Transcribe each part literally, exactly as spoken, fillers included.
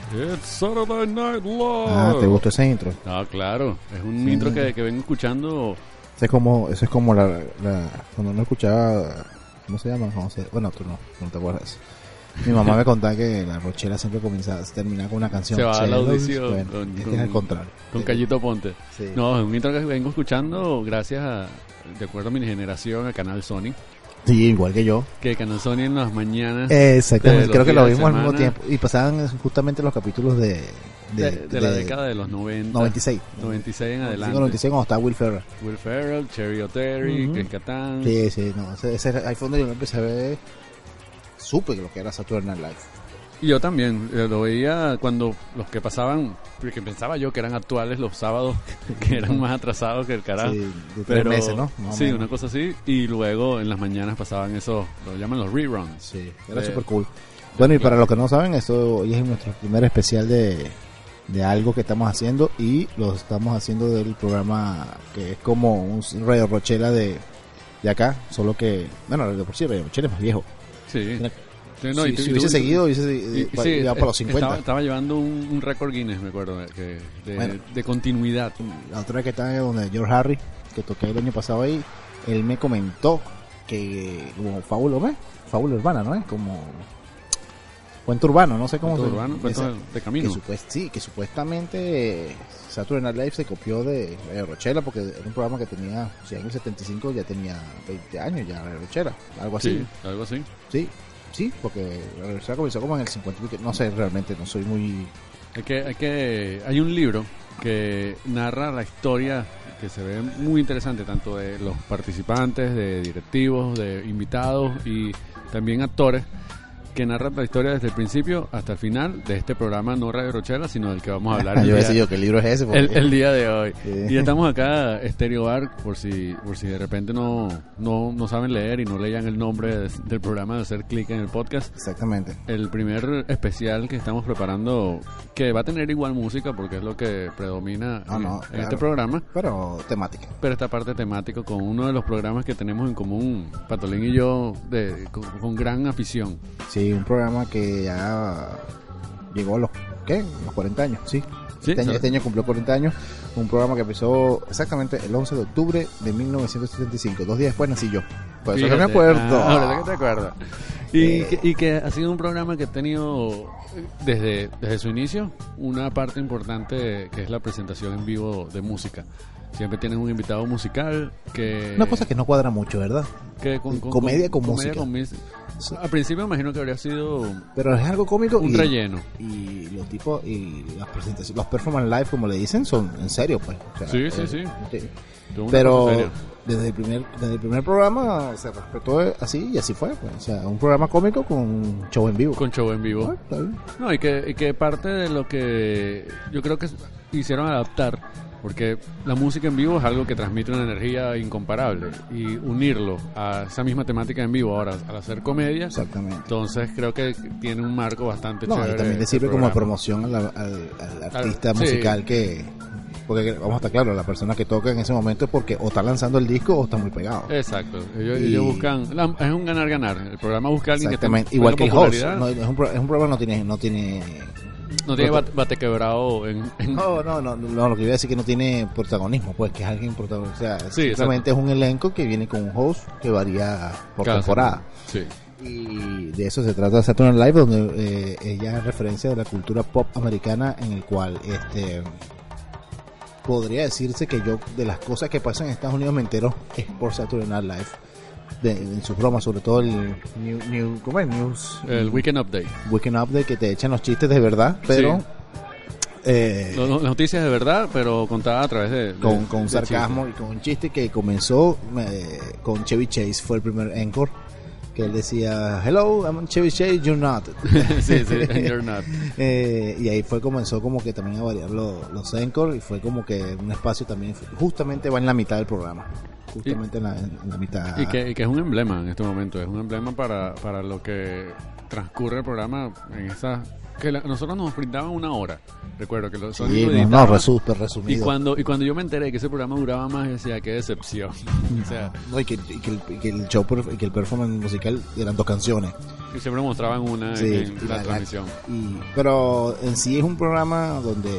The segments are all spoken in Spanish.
It's Saturday Night Live. Ah, ¿te gustó ese intro? Ah, claro. Es un Sí. intro que, que vengo escuchando. Eso es como, eso es como la, la cuando uno escuchaba, ¿cómo se llama? ¿Cómo se, bueno, tú no, no te acuerdas. Mi mamá me contaba que la Rochela siempre comenzaba, terminaba con una canción. Se va a la Chelos, audición. bueno, con, este con- es el contrario. con Callito Ponte. Sí. No, es un intro que vengo escuchando gracias a, de acuerdo a mi generación, a Canal Sony. Sí, igual que yo. Que Canal Sony en las mañanas. Exactamente, de creo los que lo días de vimos al mismo semana, tiempo. Y pasaban justamente los capítulos de... De, de la década de los noventa. noventa y seis. noventa y seis en adelante. noventa y seis cuando estaba Will Ferrell. Will Ferrell, Cherry O'Terry, Ujú. Chris Kattan. Sí, sí, no, ese, ese, ahí fue donde yo empecé a ver, supe que lo que era Saturday Night Live. Y yo también eh, lo veía cuando los que pasaban, porque pensaba yo que eran actuales los sábados, que eran más atrasados que el carajo. Sí, de tres Pero, meses, ¿no? Más o sí, menos. una cosa así. Y luego en las mañanas pasaban esos, lo llaman los reruns. Sí, era De- super cool. Bueno, y para los que no saben, esto hoy es nuestro primer especial de, de algo que estamos haciendo y lo estamos haciendo del programa que es como un Radio Rochela de, de acá, solo que, bueno, de por sí Radio Rochela es más viejo. Sí. Mira, Sí, no, si y tú- si y hubiese tú- seguido, hubiese y- eh, pa- sí, llegado para los eh, cincuenta. Estaba, estaba llevando un, un récord Guinness, me acuerdo, que, de, Bueno. de continuidad. La otra vez que estaba donde George Harry, que toqué el año pasado ahí, él me comentó que como fábula, ¿no? Fábula urbana, ¿no es? Como cuento urbano, no sé cómo Cuento se urbano, cuento esa- de- de camino. Que supuest- sí, que supuestamente eh, Saturday Night Live se copió de Radio Rochela porque era un programa que tenía, si en el setenta y cinco ya tenía veinte años ya Radio Rochela, algo así. Sí, algo así. Sí, sí, porque Radio Rochela comenzó como en el cincuenta y pico, no sé realmente, no soy muy... Hay que, hay que, hay un libro que narra la historia que se ve muy interesante, tanto de los participantes, de directivos, de invitados y también actores, que narra la historia desde el principio hasta el final de este programa, no Radio Rochela, sino del que vamos a hablar el yo día- decía yo, ¿qué libro es ese? Porque- el, el día de hoy. Sí. Y estamos acá, Stereo Bar, por si por si de repente no, no, no saben leer y no leían el nombre de- del programa, de hacer clic en el podcast. Exactamente. El primer especial que estamos preparando, que va a tener igual música porque es lo que predomina No, en, no, en claro. este programa, Pero temática. pero esta parte temática con uno de los programas que tenemos en común, Patolín y yo, de, con, con gran afición. Sí, un programa que ya llegó a los, ¿qué? Los cuarenta años, sí. Sí, Este año, sí. este año cumplió cuarenta años. Un programa que empezó exactamente el once de octubre de mil novecientos setenta y cinco. Dos días después nací yo. Por eso que me Fíjate. acuerdo. Ah, ahora que te acuerdas. Y, Eh. que, y que ha sido un programa que ha tenido desde, desde su inicio una parte importante que es la presentación en vivo de música. Siempre tienen un invitado musical que... Una cosa que no cuadra mucho, ¿verdad? que con, con- comedia con comedia música. con mis- Sí. Al principio me imagino que habría sido Pero es algo cómico. un y, relleno. Y los tipos, y las presentaciones, los performance live, como le dicen, son en serio, pues. O sea, Sí, sí, eh, sí. sí. Tuvo una Pero cosa seria. desde el primer desde el primer programa se respetó así y así fue, pues. O sea, un programa cómico con un show en vivo. Con show en vivo. Ah, está bien. No, y que, y que parte de lo que yo creo que hicieron adaptar, porque la música en vivo es algo que transmite una energía incomparable, y unirlo a esa misma temática en vivo ahora al hacer comedia, Exactamente. entonces creo que tiene un marco bastante No, chévere. y también le este sirve como programa. promoción al, al- al artista sí. musical que... Porque vamos a estar claro, la persona que toca en ese momento es porque o está lanzando el disco o está muy pegado. Exacto, ellos, Y- ellos buscan, la- es un ganar-ganar, el programa busca a alguien que Exactamente, tenga igual que el host. popularidad. No, es, un, pro- es un programa no tiene... No tiene No tiene no- bate, bate quebrado en, en- No, no, no, no, lo que iba a decir es que no tiene protagonismo, pues que es alguien protagonista, o sea, Sí, simplemente es un elenco que viene con un host que varía por cada temporada. semana. Sí. Y de eso se trata Saturday Night Live, donde eh, ella es referencia de la cultura pop americana, en el cual este podría decirse que yo de las cosas que pasan en Estados Unidos me entero es por Saturday Night Live, de, en sus bromas, sobre todo el new, new, ¿cómo es? News, El Weekend Update. Weekend Update, que te echan los chistes de verdad, pero Sí. eh, No- no- Las noticias de verdad, pero contada a través de... de- con, con de sarcasmo y con un chiste que comenzó eh, con Chevy Chase, fue el primer anchor, que él decía, hello, I'm Chevy Chase, you're not. chistes. Sí, sí, and you're not. Eh, y ahí fue comenzó como que también a variar los, los anchor, y fue como que un espacio también, justamente va en la mitad del programa, justamente en, la, en la mitad. Y que, y que es un emblema en este momento, es un emblema para, para lo que transcurre el programa en esa... Que la- nosotros nos brindaban una hora, recuerdo que los Sí, Sónico no, editaba, no, resu- súper y resumido. cuando y cuando yo me enteré que ese programa duraba más, decía, qué decepción. O sea, No, y, que, y, que el, y que el show perf- y que el performance musical aquel eran dos canciones. Y siempre mostraban una Sí, en, en y la, la- transmisión. Y, pero en sí es un programa donde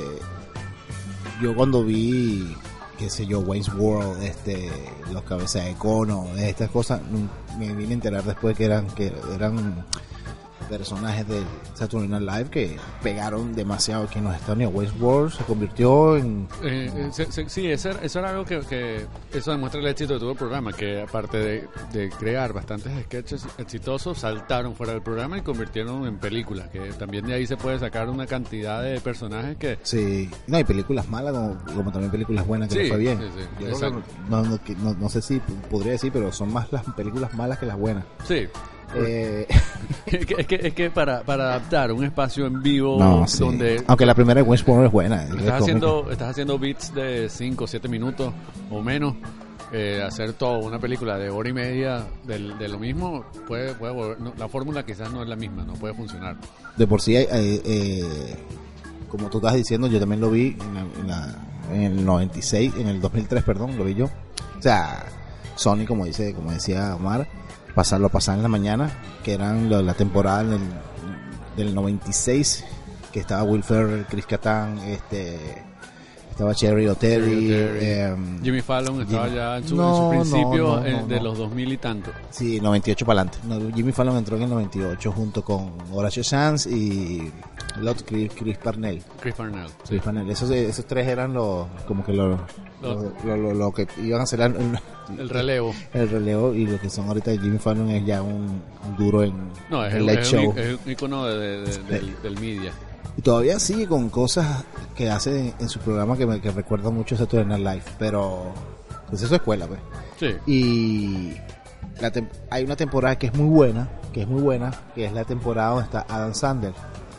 yo cuando vi, qué sé yo, Wayne's World, este, los cabezas de cono, estas cosas, mm, me vine a enterar después que eran que eran personajes de Saturday Night Live que pegaron demasiado aquí en los Estados Unidos. Wayne's World se convirtió en Eh, eh, se- se- sí, eso, era- eso era algo que, que eso demuestra el éxito de todo el programa, que aparte de, de crear bastantes sketches exitosos, saltaron fuera del programa y convirtieron en películas, que también de ahí se puede sacar una cantidad de personajes que... sí, no hay películas malas como, como también películas buenas que Sí, le fue bien. sí, sí, Yo creo exacto. que no, no, que- no- no sé si podría decir, pero son más las películas malas que las buenas. Sí, Eh, es que, es que, es que para, para adaptar un espacio en vivo no, sí. donde Aunque la primera de Wayne's World es buena. es estás cómica. haciendo, estás haciendo beats de cinco o siete minutos o menos, eh, hacer todo una película de hora y media del- de, lo mismo, puede, puede volver- no, la fórmula quizás no es la misma, no puede funcionar. De por sí, eh, eh, como tú estás diciendo, yo también lo vi en, la, en, la- en el noventa y seis, en el dos mil tres, perdón, lo vi yo. O sea, Sony, como dice, como decía Omar, pasarlo pasar en la mañana, que eran la, la temporada del, del noventa y seis, que estaba Will Ferrell, Chris Kattan, este, estaba Cherry O'Terry, Cherry O'Terry. eh, Jimmy Fallon estaba Jimmy- ya en su, No, en su principio no, no, eh, no, de no. los dos mil y tanto. sí, noventa y ocho para adelante. No, Jimmy Fallon entró en el noventa y ocho junto con Horatio Sanz y el otro, Chris, Chris Parnell. Chris Parnell. sí. Chris Parnell. Esos, esos tres eran los, como que los, Los- lo, lo, lo- lo que iban a hacer el, El relevo. el relevo, y lo que son ahorita Jimmy Fallon es ya un, un duro en No, es el el, Late es Show. un, es un icono de, de- de- del, del media. Y todavía sigue con cosas que hace en, en su programa que me que recuerda mucho a Saturday Night Live, pero pues es su escuela, pues. Sí. Y la tem- hay una temporada que es muy buena, que es muy buena, que es la temporada donde está Adam Sandler.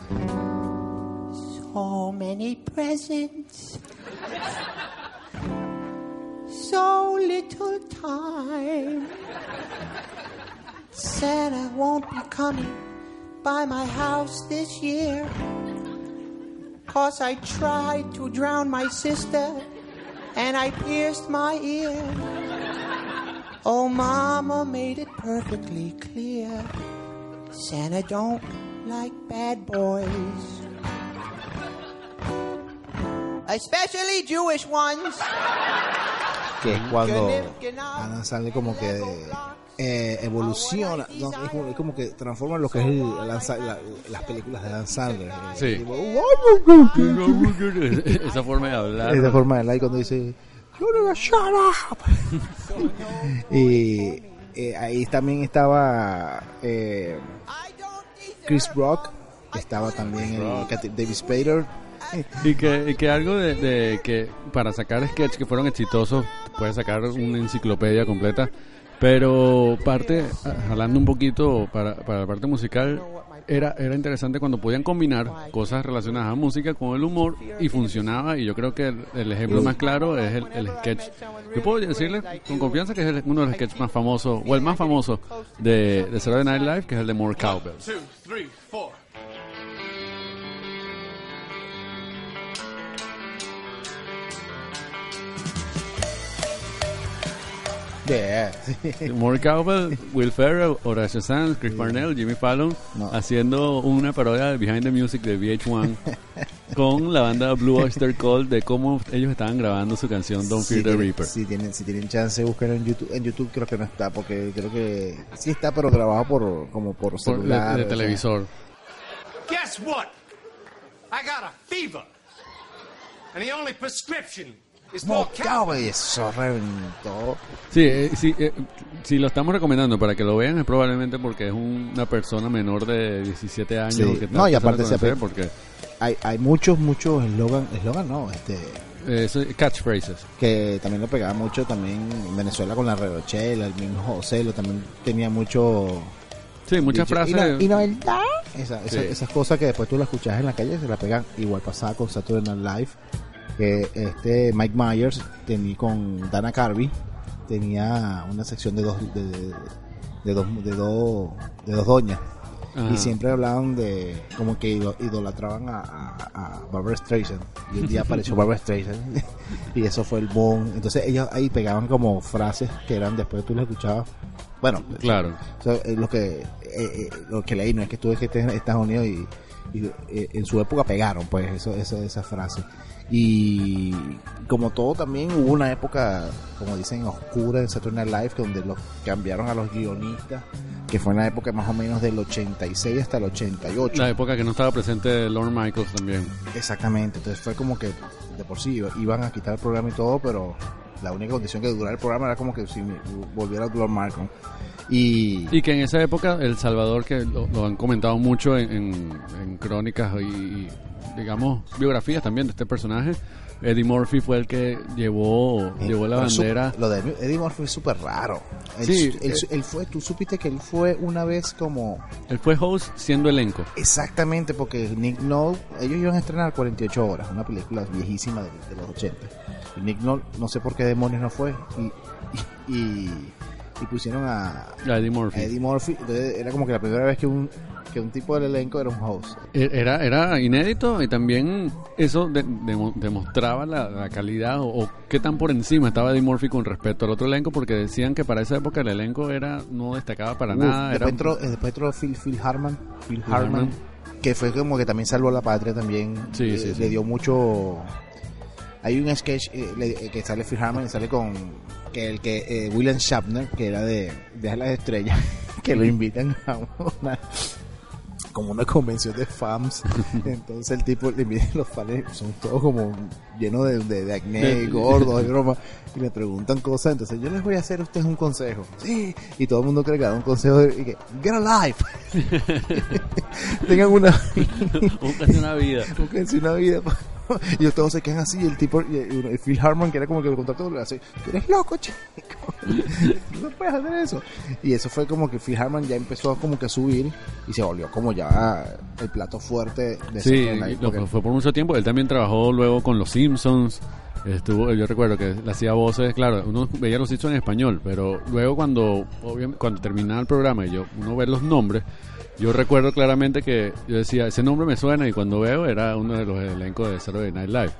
So many presents, so little time. Santa won't be coming by my house this year, 'cause I tried to drown my sister and I pierced my ear. Oh, Mama made it perfectly clear, Santa don't like bad boys, especially Jewish ones. Que es cuando Adam Sandler como que eh, evoluciona, no, es, como, es como que transforma lo que es el, el Adam Sa- la- las películas de Adam Sandler. Sí. Tipo, Esa forma de hablar. esa forma de like cuando dice "You never shut up". Y eh, ahí también estaba eh, Chris Rock, estaba también el Cat- David Spader. Y que, y que algo de, de que para sacar sketches que fueron exitosos, puedes sacar una enciclopedia completa, pero parte, jalando un poquito para, para la parte musical, era, era interesante cuando podían combinar cosas relacionadas a música con el humor y funcionaba, y yo creo que el, el ejemplo más claro es el, el sketch. Yo puedo decirle con confianza que es el- uno de los sketches más famosos, o el más famoso de, de Saturday Night Live, que es el de More Cowbell. Two, three, four. Yeah. More Cowbell, Will Ferrell, Horatio Sanz, Chris Parnell, Jimmy Fallon, No. haciendo una parodia de Behind the Music de V H uno con la banda Blue Oyster Cult de cómo ellos estaban grabando su canción Don't Si Fear the tienen- Reaper. Si tienen, si tienen chance, busquen en YouTube. En YouTube creo que no está, porque creo que sí está, pero grabado por como por Por- celular. de, de o sea. televisor. Guess what? I got a fever. And the only prescription is more More Cowbell, y eso reventó. Sí, eh, sí eh, si lo estamos recomendando para que lo vean es probablemente porque es un- una persona menor de diecisiete años. Sí. que está No, y empezando aparte a se conocer, ape- porque Hay, hay muchos, muchos eslogan, eslogan no, este, eh, eso- catchphrases. que también lo pegaba mucho también en Venezuela con la Redochela, el mismo José lo también tenía mucho Sí, muchas dicho, frases. y no, y no verdad Esa- esa- Sí. esas cosas que después tú las escuchas en la calle se la pegan. Igual pasaba con Saturday Night Live, que este Mike Myers tenía con Dana Carvey, tenía una sección de dos de, de, de dos de dos de dos doñas, y siempre hablaban de como que ido- idolatraban a, a, a Barbra Streisand, y un día apareció Barbra Streisand y eso fue el boom. Entonces ellos ahí pegaban como frases que eran, después tú las escuchabas, bueno, Claro. o sea, eh, lo que eh, eh, lo que leí, no es que estuve en Estados Unidos y, y, eh, en su época pegaron pues eso, eso esa frase. Y como todo también hubo una época, como dicen, oscura en Saturday Night Live, donde los cambiaron a los guionistas, que fue en la época más o menos del ochenta y seis hasta el ochenta y ocho. La época que no estaba presente Lorne Michaels también. Exactamente, entonces fue como que de por sí iban a quitar el programa y todo, pero la única condición que durara el programa era como que si volviera Lorne Michaels. Y, Y que en esa época El Salvador, que lo, lo han comentado mucho en, en, en crónicas y, y, digamos, biografías también de este personaje, Eddie Murphy fue el que llevó, Eh, llevó la pero su- bandera. Lo de Eddie Murphy es súper raro. Él, Sí, él, eh. él fue, tú supiste que él fue una vez como... Él fue host siendo elenco. Exactamente, porque Nick Nolte, ellos iban a estrenar cuarenta y ocho horas, una película viejísima de, de los ochenta. Y Nick Nolte, no sé por qué demonios no fue, y, y, y, y pusieron a, A Eddie Murphy. a Eddie Murphy. Entonces era como que la primera vez que un, que un tipo del elenco era un host. Era, era inédito, y también eso de- de- demostraba la, la calidad o, o qué tan por encima estaba Eddie Murphy con respecto al otro elenco, porque decían que para esa época el elenco era no destacaba para Uf, nada. después, Era, entró, eh, después entró Phil, Phil Hartman, Phil Phil Hartman, Hartman. que fue como que también salvó la patria también. Sí, eh, sí, le sí. dio mucho. Hay un sketch eh, le- eh, que sale Phil Hartman y sale con que el que eh, William Shatner, que era de de las estrellas, que lo invitan a una como una convención de fans. Entonces el tipo le invitan, los fans son todos como llenos de, de, de acné, gordos, de broma, y le preguntan cosas. Entonces yo les voy a hacer a ustedes un consejo. Sí, y todo el mundo cree que da un consejo de, y que get a life. Tengan una Búscate una vida. búsquense una vida. Y ellos todos se quedan así. El tipo, y, y, y Phil Hartman, que era como que lo contrató, le hace, tú eres loco, chico. No puedes hacer eso. Y eso fue como que Phil Hartman ya empezó como que a subir y se volvió como ya el plato fuerte de Sí, Saturday Night, lo porque- que fue por mucho tiempo. Él también trabajó luego con Los Simpsons. Estuvo, yo recuerdo que le hacía voces, claro, uno veía Los Simpsons en español, pero luego cuando obviamente, cuando terminaba el programa y yo uno ve los nombres, yo recuerdo claramente que yo decía, ese nombre me suena, y cuando veo era uno de los elencos de Saturday Night Live.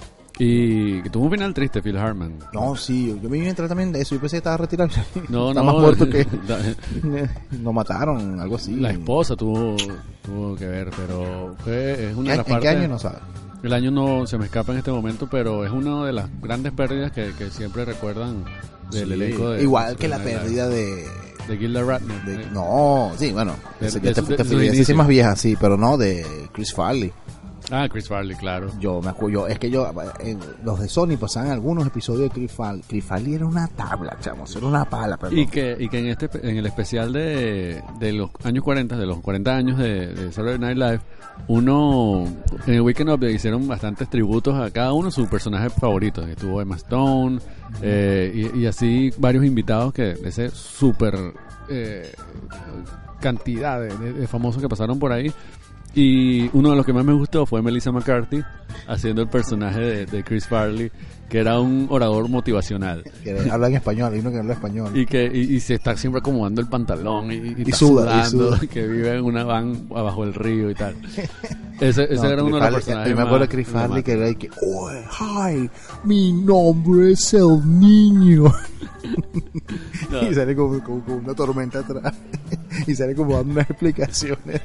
Y que tuvo un final triste, Phil Hartman. No, sí, yo me iba a entrar también de eso. Yo pensé que estaba retirado. No, Está no, más muerto que la, lo mataron, algo así. la esposa tuvo, tuvo que ver, pero fue, es una de ¿En, las en partes... qué año no sabes? El año no se me escapa en este momento, pero es una de las grandes pérdidas que, que siempre recuerdan del Sí, elenco de... igual que la de- pérdida de, de Gilda Radner. de- Eh, no, sí, bueno, De- ese- de ya te, su- te de sus fui- ese sí inicios. más vieja, sí, pero no de Chris Farley. Ah, Chris Farley, claro. Yo me acuerdo, yo- es que yo, eh, los de Sony pasaban algunos episodios de Chris Farley. Chris Farley era una tabla, chamos, era una pala, perdón. Y que, y que en este en el especial de, de los años cuarenta, de los cuarenta años de, de Saturday Night Live, uno, en el Weekend Up le hicieron bastantes tributos a cada uno de sus personajes favoritos. Estuvo Emma Stone, eh, y, y así varios invitados que de ese súper eh, cantidad de, de- de famosos que pasaron por ahí. Y uno de los que más me gustó fue Melissa McCarthy haciendo el personaje de, de Chris Farley, que era un orador motivacional. Que habla en español, hay uno que habla español. Y que y, y se está siempre acomodando el pantalón y, y, está suda, y sudando, suda. que vive en una van abajo del río y tal. Ese, ese No, era uno de los Chris Farley, personajes yo me más acuerdo de Chris Farley que emblemáticos. era ahí que, oh, hi, mi nombre es el niño. No. Y sale como, como, como una tormenta atrás. Y sale como dando unas explicaciones.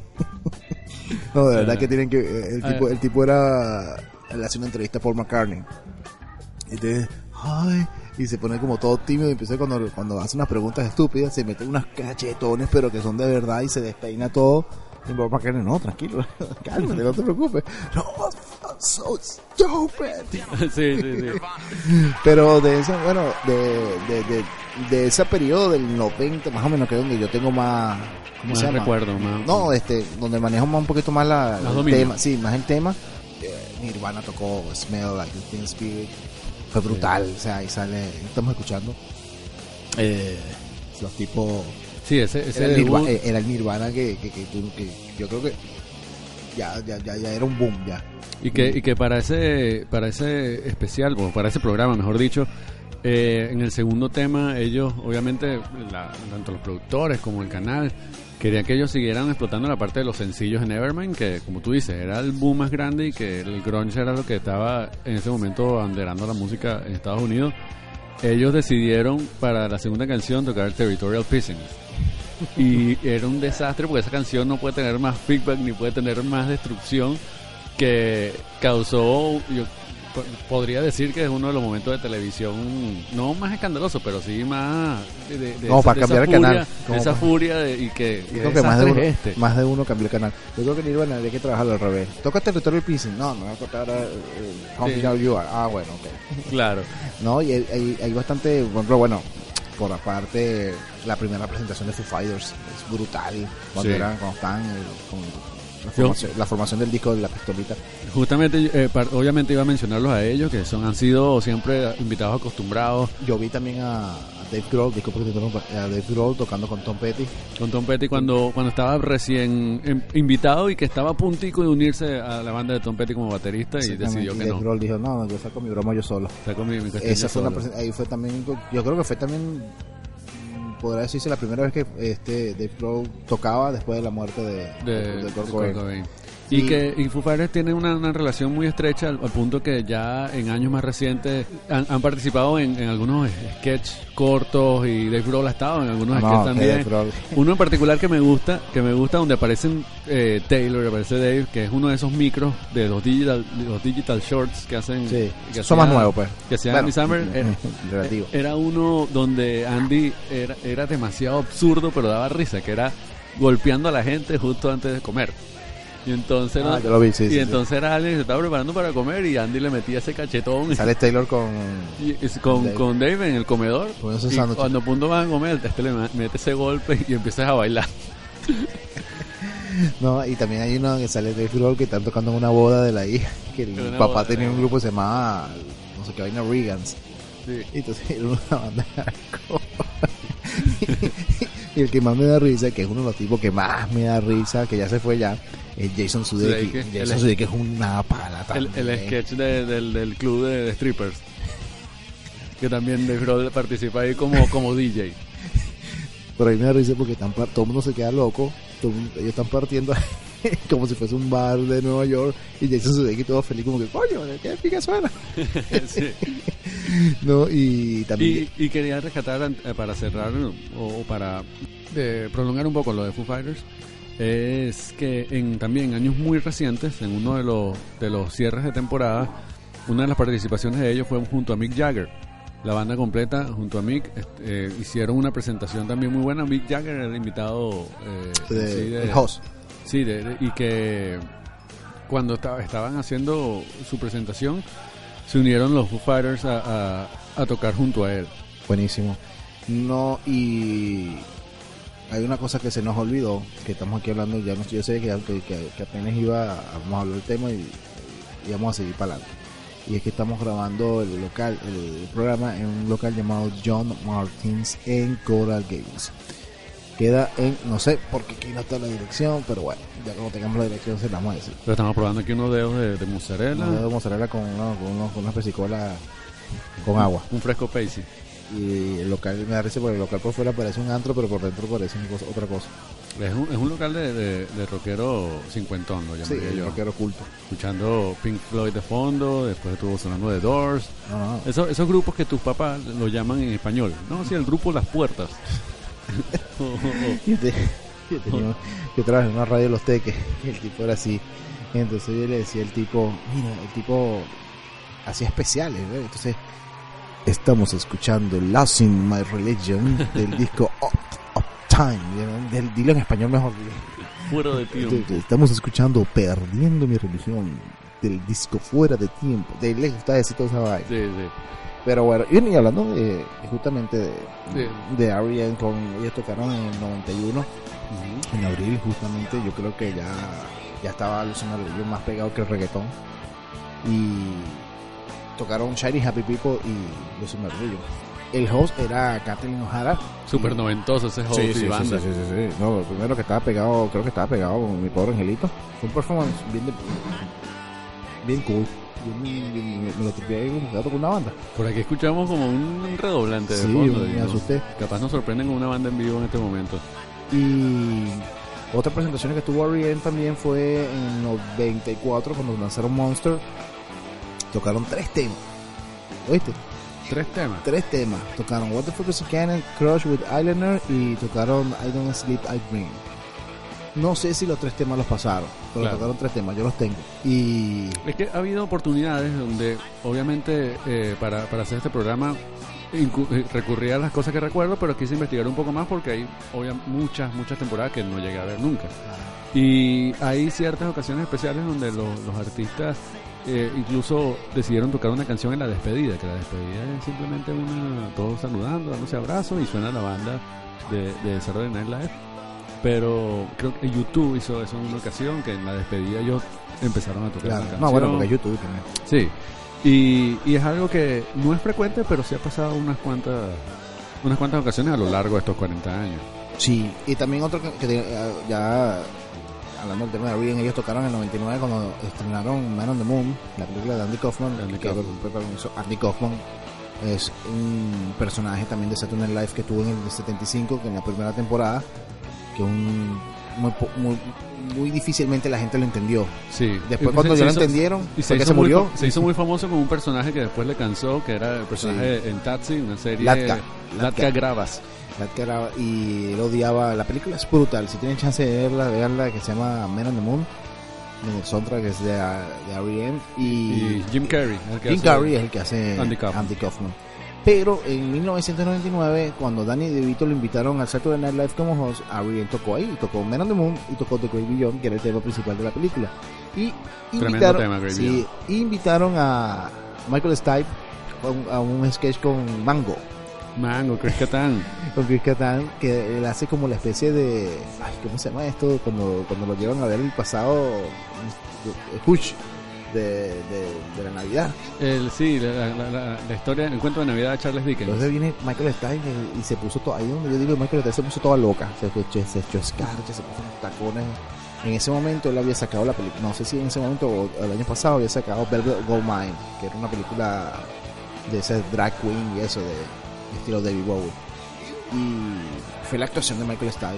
No, de verdad Ah. que tienen que. El tipo, Ah. el tipo era. Él hace una entrevista a Paul McCartney. Entonces, ay, y se pone como todo tímido. Y empieza cuando, cuando hace unas preguntas estúpidas, se mete unas cachetones, pero que son de verdad, y se despeina todo. Y Paul McCartney, no, tranquilo, cálmate, no te preocupes. No, I'm so stupid. Sí, sí, sí. Pero de esa, bueno, de, de, de, de ese periodo del noventa, más o menos, que es donde yo tengo más, ¿cómo Más se llama? recuerdo, más- No, este, donde manejo más un poquito más la, Más el dominio. tema, sí, más el tema. Eh, Nirvana tocó Smell Like the Teen Spirit, fue brutal, o sea, ahí sale, estamos escuchando, eh, los tipos, Sí, ese, ese era el, debut- Nirvana, era el Nirvana que, que, que, tú- que yo creo que ya, ya, ya, ya era un boom, ya. y que y que para ese para ese especial, o para ese programa, mejor dicho, Eh, en el segundo tema, ellos, obviamente, la, tanto los productores como el canal, querían que ellos siguieran explotando la parte de los sencillos en Nevermind, que, como tú dices, era el boom más grande y que el grunge era lo que estaba en ese momento abanderando la música en Estados Unidos. Ellos decidieron para la segunda canción tocar Territorial Pissing. Y era un desastre porque esa canción no puede tener más feedback ni puede tener más destrucción, que causó, yo p- podría decir que es uno de los momentos de televisión no más escandaloso, pero sí más de, de, de Como esa, para de cambiar esa el furia, canal. de Como esa para- furia de, y que, Yo que creo que más de, uno, desastre es este. más de uno cambió el canal. Yo creo que Nirvana habría que trabajarlo al revés. Toca Territorial Pissing. No, no voy a tocar uh, How Sí. Young You Are. Ah, bueno, ok. Claro. No, y hay, hay, hay bastante, por ejemplo, bueno, por aparte, la primera presentación de Foo Fighters es brutal. Cuando, Sí. eran, cuando estaban eh, con la Yo- formación, la formación del disco de la pistolita. Justamente, eh, par- obviamente iba a mencionarlos a ellos, que son han sido siempre invitados acostumbrados. Yo vi también a, a Dave Grohl, disculpa que te interrumpa, a Dave Grohl tocando con Tom Petty. Con Tom Petty cuando, cuando estaba recién em, invitado y que estaba a puntico de unirse a la banda de Tom Petty como baterista y decidió Y que Dave no. Grohl dijo, no, yo saco mi broma yo solo. Sacó mi, mi cuestión Esa yo fue una solo. presen- ahí fue también, yo creo que fue también, mm, podrá decirse la primera vez que este Dave Grohl tocaba después de la muerte de, de, de, de de Kurt Kurt Cobain. Cobain. Y Y- que y Foo Fighters tiene una, una relación muy estrecha al, al punto que ya en años más recientes han, han participado en, en algunos sketches cortos y Dave Grohl ha estado en algunos Ah, sketches no, que también. Dave Grohl. Uno en particular que me gusta, que me gusta donde aparecen eh, Taylor y aparece Dave, que es uno de esos micros de los digital, los digital shorts que hacen. Sí, que son hacía- más nuevos, pues. Que hacía Bueno, Andy Samberg. Era, relativo. era uno donde Andy era, era demasiado absurdo, pero daba risa, que era golpeando a la gente justo antes de comer. Y entonces, Ah, ¿no? yo lo vi, sí, y sí, entonces era alguien que se estaba preparando para comer y Andy le metía ese cachetón Sale Taylor con... y- y con, Dave. con Dave en el comedor. Con esos Y sándwiches. cuando a punto van a comer, este le ma- mete ese golpe y empiezas a bailar. No, y también hay uno que sale Dave Grohl que están tocando en una boda de la hija, que el Una papá boda, tenía eh. un grupo que se llamaba, no sé qué vaina, Regans. Sí. Y entonces era una banda de hardcore. Y el que más me da risa, que es uno de los tipos que más me da risa, que ya se fue ya, es Jason Sudeikis. Sudeikis. Jason El- Sudeikis es una pala El, también. el sketch de- del, del club de, de strippers. Que también Dave Grohl participa ahí como, como D J. Pero ahí me da risa porque están par- todo el mundo se queda loco, todo el mundo- ellos están partiendo como si fuese un bar de Nueva York y Jason Sudeikis todo feliz como que, coño, ¿qué pica suena? Sí. No, y también... Y, y quería rescatar eh, para cerrar o, o para eh, prolongar un poco lo de Foo Fighters, es que en también años muy recientes, en uno de los de los cierres de temporada, una de las participaciones de ellos fue junto a Mick Jagger. La banda completa junto a Mick este, eh, hicieron una presentación también muy buena. Mick Jagger era el invitado eh, de, sí, de- el host. Sí, de- de- y que cuando estaba, estaban haciendo su presentación se unieron los Foo Fighters a, a, a tocar junto a él. Buenísimo. No, y hay una cosa que se nos olvidó, que estamos aquí hablando, ya no, yo sé que, que, que apenas iba a, vamos a hablar del tema y, y vamos a seguir para adelante. Y es que estamos grabando el local, el programa en un local llamado John Martins en Coral Gables. Queda en, no sé, porque aquí no está la dirección, pero bueno, ya cuando tengamos la dirección se la vamos a decir. Pero estamos probando aquí unos dedos de, de mozzarella, Una de mozzarella con, una, con, unos- con una pesicola con agua. un fresco pacey. Y el local me da risa porque el local por fuera parece un antro, pero por dentro parece una cosa- otra cosa. Es un, es un local de, de, de rockero cincuentón, lo Sí, llamaría el yo. rockero oculto. Escuchando Pink Floyd de fondo, después estuvo sonando The Doors. No, no. Eso, esos grupos que tus papás lo llaman en español. No, sí, el grupo Las Puertas. O- o- o- Yo, te- yo tenía- yo trabajé en una radio de Los Teques y el tipo era así. Entonces yo le decía al tipo, mira, el tipo hacía especiales, ¿verdad? Entonces, estamos escuchando Losing My Religion del disco Up, Uptime. ¿no? Del, dilo en español mejor. Fuera de tiempo. Estamos escuchando Perdiendo Mi Religión del disco Fuera de Tiempo. De él le gustaba decir toda esa vaina. Sí, sí. Pero bueno, y y hablando de, justamente de, Sí. de R E M, con, ellos tocaron en el noventa y uno, Ujú. en abril justamente, yo creo que ya, ya estaba Losing My Religion más pegado que el reggaetón. Y tocaron Shiny Happy People y Losing My Religion. El host era Kathleen O'Hara. Súper noventoso ese host Sí, y sí, sí, banda. sí, sí, sí, sí. No, lo primero que estaba pegado, creo que estaba pegado con Mi Pobre Angelito. Fue un performance bien, de- bien cool. yo me, me, me lo tripié como que con una banda. Por aquí escuchamos como un redoblante de Sí, fondo. me y no- asusté. Capaz nos sorprenden con una banda en vivo en este momento. Y otra presentación que tuvo R E M también fue en noventa y cuatro cuando lanzaron Monster. Tocaron tres temas. ¿Oíste? Tres temas. Tres temas. Tocaron What the Fuck is a Cannon, Crush with Eyeliner y tocaron I Don't Sleep, I Dream. No sé si los tres temas los pasaron, pero Claro. tocaron tres temas, yo los tengo. Y Es que ha habido oportunidades donde, obviamente, eh, para, para hacer este programa incu- eh, recurría a las cosas que recuerdo, pero quise investigar un poco más porque hay obvia- muchas, muchas temporadas que no llegué a ver nunca. Y hay ciertas ocasiones especiales donde los, los artistas eh, incluso decidieron tocar una canción en la despedida, que la despedida es simplemente una, todos saludando, dándose abrazos y suena la banda de, de Saturday Night Live. Pero creo que YouTube hizo eso en una ocasión, que en la despedida ellos empezaron a tocar claro, la canción. no, bueno, porque es YouTube también. Sí, y, y es algo que no es frecuente, pero sí ha pasado unas cuantas unas cuantas ocasiones a lo largo de estos cuarenta años. Sí, y también otro que, que te- ya hablando del tema de R E M, ellos tocaron en el noventa y nueve cuando estrenaron Man on the Moon, la película de Andy Kaufman. De Andy que Kaufman. protagonizó- Andy Kaufman es un personaje también de Saturday Night Live que tuvo en el setenta y cinco, que en la primera temporada, que un muy, po- muy, muy difícilmente la gente lo entendió. Sí. Después Y cuando se ya lo hizo- entendieron, y se fue que hizo se muy murió. fa- se hizo muy famoso con un personaje que después le cansó, que era el personaje en Taxi, una serie Latka. Latka Latka. Gravas. La era- y él odiaba la película, es brutal. Si tienen chance de verla, veanla, que se llama Man on the Moon. En el soundtrack es de, de R E M. Y, Y Jim Carrey. el que Jim hace- Carrey es el que hace Andy Kaufman. Andy Kaufman. Pero en mil novecientos noventa y nueve, cuando Danny DeVito lo invitaron al Saturday Night Live como host, R E M tocó ahí, tocó Man on the Moon y tocó The Great Beyond, que era el tema principal de la película. Y Tremendo invitaron, tema, Great sí, Beyond. invitaron a Michael Stipe a un, a un sketch con Mango. Mango, Chris Kattan. Con Chris Kattan, que él hace como la especie de, ay, ¿cómo se llama esto? Cuando, cuando lo llevan a ver el pasado, el Hush de, de, de la Navidad. El, sí, la, la, la, la historia, el cuento de Navidad de Charles Dickens. Entonces viene Michael Stipe y se puso todo, ahí donde yo digo Michael Stipe se puso toda loca, se echó, se echó escarcha, se puso unos tacones. En ese momento él había sacado la película, no sé si en ese momento o el año pasado había sacado Velvet Goldmine, que era una película de ese drag queen y eso, de estilo David Bowie. Y fue la actuación de Michael Stipe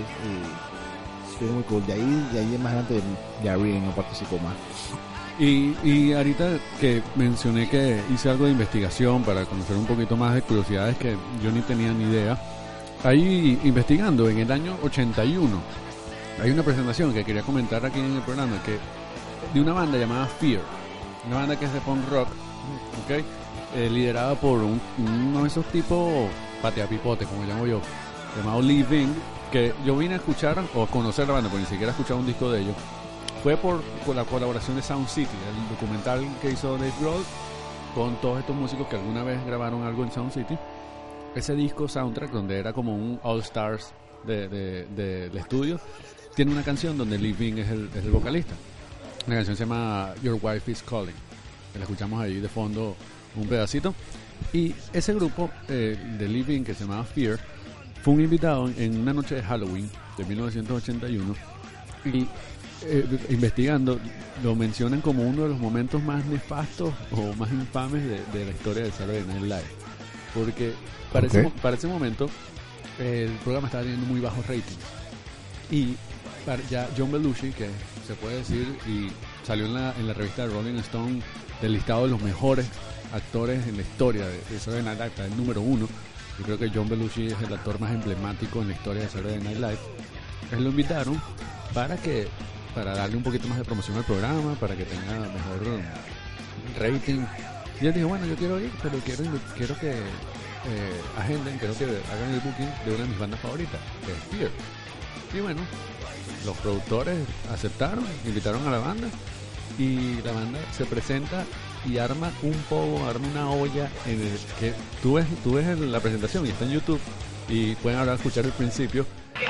y estuvo muy cool. De ahí, de ahí en más adelante ya R E M no participó más. Y, y ahorita que mencioné que hice algo de investigación para conocer un poquito más de curiosidades que yo ni tenía ni idea, ahí investigando en el año ochenta y uno hay una presentación que quería comentar aquí en el programa, que de una banda llamada Fear, una banda que es de punk rock, ¿ok? Eh, liderada por un, uno de esos tipos pateapipote, como llamo yo, llamado Lee Ving, que yo vine a escuchar o a conocer la banda, porque ni siquiera he escuchado un disco de ellos. Fue por, por la colaboración de Sound City, el documental que hizo Dave Grohl con todos estos músicos que alguna vez grabaron algo en Sound City. Ese disco soundtrack, donde era como un All Stars de, de, de, del estudio, tiene una canción donde Lee Ving es el, es el vocalista. La canción se llama Your Wife is Calling. La escuchamos ahí de fondo un pedacito. Y ese grupo eh, de Lee Ving, que se llamaba Fear, fue un invitado en una noche de Halloween de mil novecientos ochenta y uno. Y eh, investigando, lo mencionan como uno de los momentos más nefastos o más infames de, de la historia de Saturday Night Live. Porque para, Ok. ese, mo- para ese momento eh, el programa estaba teniendo muy bajos ratings. Y para- ya John Belushi, que se puede decir, y salió en la, en la revista de Rolling Stone del listado de los mejores actores en la historia de, de Saturday Night Live, está el número uno. Yo creo que John Belushi es el actor más emblemático en la historia de Saturday Night Live. Él lo invitaron para que para darle un poquito más de promoción al programa, para que tenga mejor um, rating. Y él dijo, bueno, yo quiero ir, pero quiero, quiero que eh, agenden, quiero que hagan el booking de una de mis bandas favoritas, que es Fear. Y bueno, los productores aceptaron, invitaron a la banda, y la banda se presenta y arma un poco, arma una olla en el que tú ves, tú ves en la presentación y está en YouTube y pueden ahora escuchar el principio.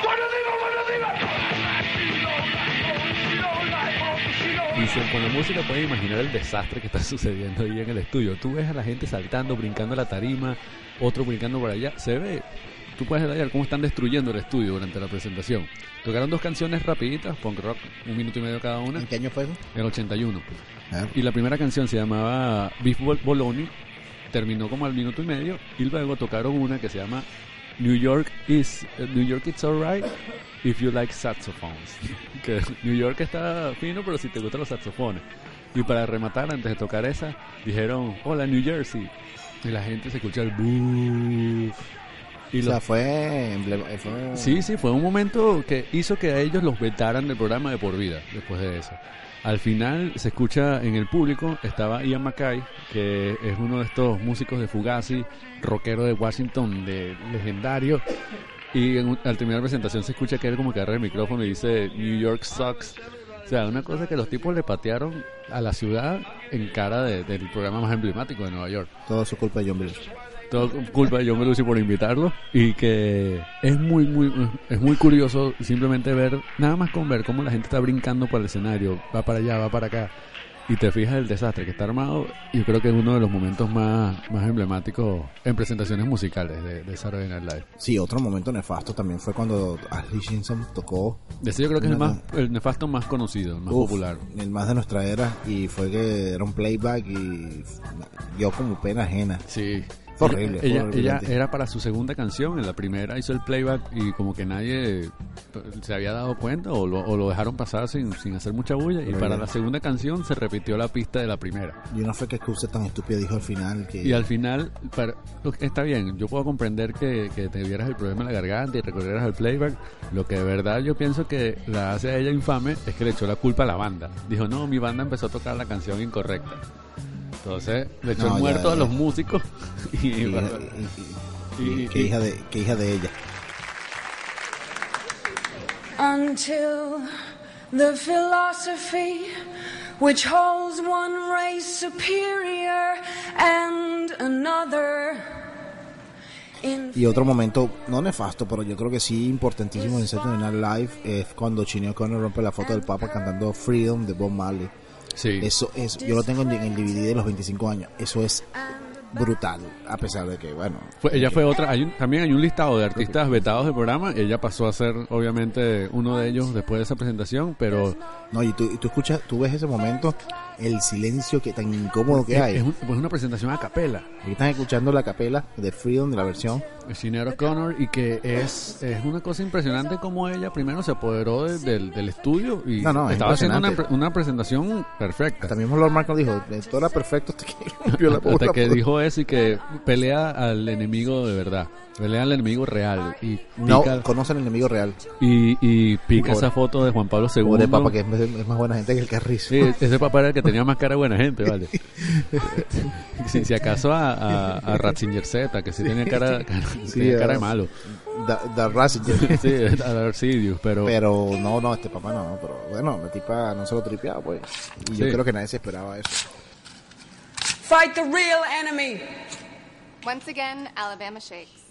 Y se, con la música pueden imaginar el desastre que está sucediendo ahí en el estudio. Tú ves a la gente saltando, brincando la tarima, otro brincando por allá. Se ve tú puedes detallar cómo están destruyendo el estudio durante la presentación. Tocaron dos canciones rapiditas, punk rock, un minuto y medio cada una. ¿En qué año fue eso? En el ochenta y uno. Ah. Y la primera canción se llamaba Beef Bol- Bologna, terminó como al minuto y medio, y luego tocaron una que se llama New York is uh, New York it's alright if you like saxophones. Que New York está fino, pero si te gustan los saxofones. Y para rematar, antes de tocar esa, dijeron, hola New Jersey. Y la gente se escucha el buuuuh. Y O sea, los- fue, emblema- fue... Sí, sí, fue un momento que hizo que a ellos los vetaran del programa de por vida después de eso. Al final se escucha en el público, estaba Ian MacKaye, que es uno de estos músicos de Fugazi, rockero de Washington, de legendario. Y en un- al terminar la presentación se escucha que él como que agarra el micrófono y dice New York sucks. O sea, una cosa que los tipos le patearon a la ciudad en cara de- del programa más emblemático de Nueva York. Todo su culpa de John Belushi. Todo culpa de John Belushi por invitarlo, y que es muy muy es muy curioso simplemente ver, nada más con ver cómo la gente está brincando por el escenario, va para allá, va para acá, y te fijas el desastre que está armado. Yo creo que es uno de los momentos más, más emblemáticos en presentaciones musicales de, de Saturday Night Live. Sí, otro momento nefasto también fue cuando Ashley Simpson tocó De ese yo creo que es el más el nefasto más conocido, el más uf, popular. el más de nuestra era, y fue que era un playback y dio como pena ajena. Sí. Fue horrible, fue Ella, horrible. ella era para su segunda canción, en la primera hizo el playback y como que nadie se había dado cuenta o lo, o lo dejaron pasar sin, sin hacer mucha bulla, y Horrible. para la segunda canción se repitió la pista de la primera. Y una fue que Cruz tan estúpido dijo al final que... Y al final, para, está bien, yo puedo comprender que, que te dieras el problema en la garganta y recorrieras el playback. Lo que de verdad yo pienso que la hace a ella infame es que le echó la culpa a la banda. Dijo, no, mi banda empezó a tocar la canción incorrecta. Entonces le echó No, el muerto ya, a ya. los músicos y, y- bueno, y- y- y- que y- hija de que hija de ella. Until the philosophy which holds one race superior and another Y otro momento, no nefasto, pero yo creo que sí importantísimo en Saturday Night Live es cuando Sinéad O'Connor rompe la foto del Papa cantando Freedom de Bob Marley. sí. Eso es, yo lo tengo en el D V D de los veinticinco años. Eso es brutal, a pesar de que, bueno, Fue- ella fue otra, hay un- también hay un listado de artistas vetados del programa. Ella pasó a ser obviamente uno de ellos después de esa presentación, pero no, y tú, y tú escuchas, tú ves ese momento, el silencio que tan incómodo que es, hay. es un- pues una presentación a capela. Aquí están escuchando la capela de Freedom de la versión. Sinéad O'Connor, y que es, es una cosa impresionante como ella primero se apoderó de- del, del estudio y No, no, es estaba haciendo una, impresionante. una presentación perfecta. Hasta mismo Lord Marco dijo, todo era perfecto hasta que rompió la Hasta bola. que dijo eso y que pelea al enemigo de verdad, pelea al enemigo real y No, pica, conocen el enemigo real. y, y pica Pobre- esa foto de Juan Pablo Pobre segundo. Papa, que es, es más buena gente que el Carrizo. Sí, ese papá era el que tenía más cara de buena gente, vale. Si, si acaso a, a, a Ratzinger Z, que sí tenía cara, cara, Sí, tenía cara a- de malo. Da, da Racing. Sí, a Arcidius, pero, Pero no, no, este papá no, pero bueno, la tipa no se lo tripeaba, pues. Y yo Sí. creo que nadie se esperaba eso. fight the real enemy. Once again, Alabama shakes.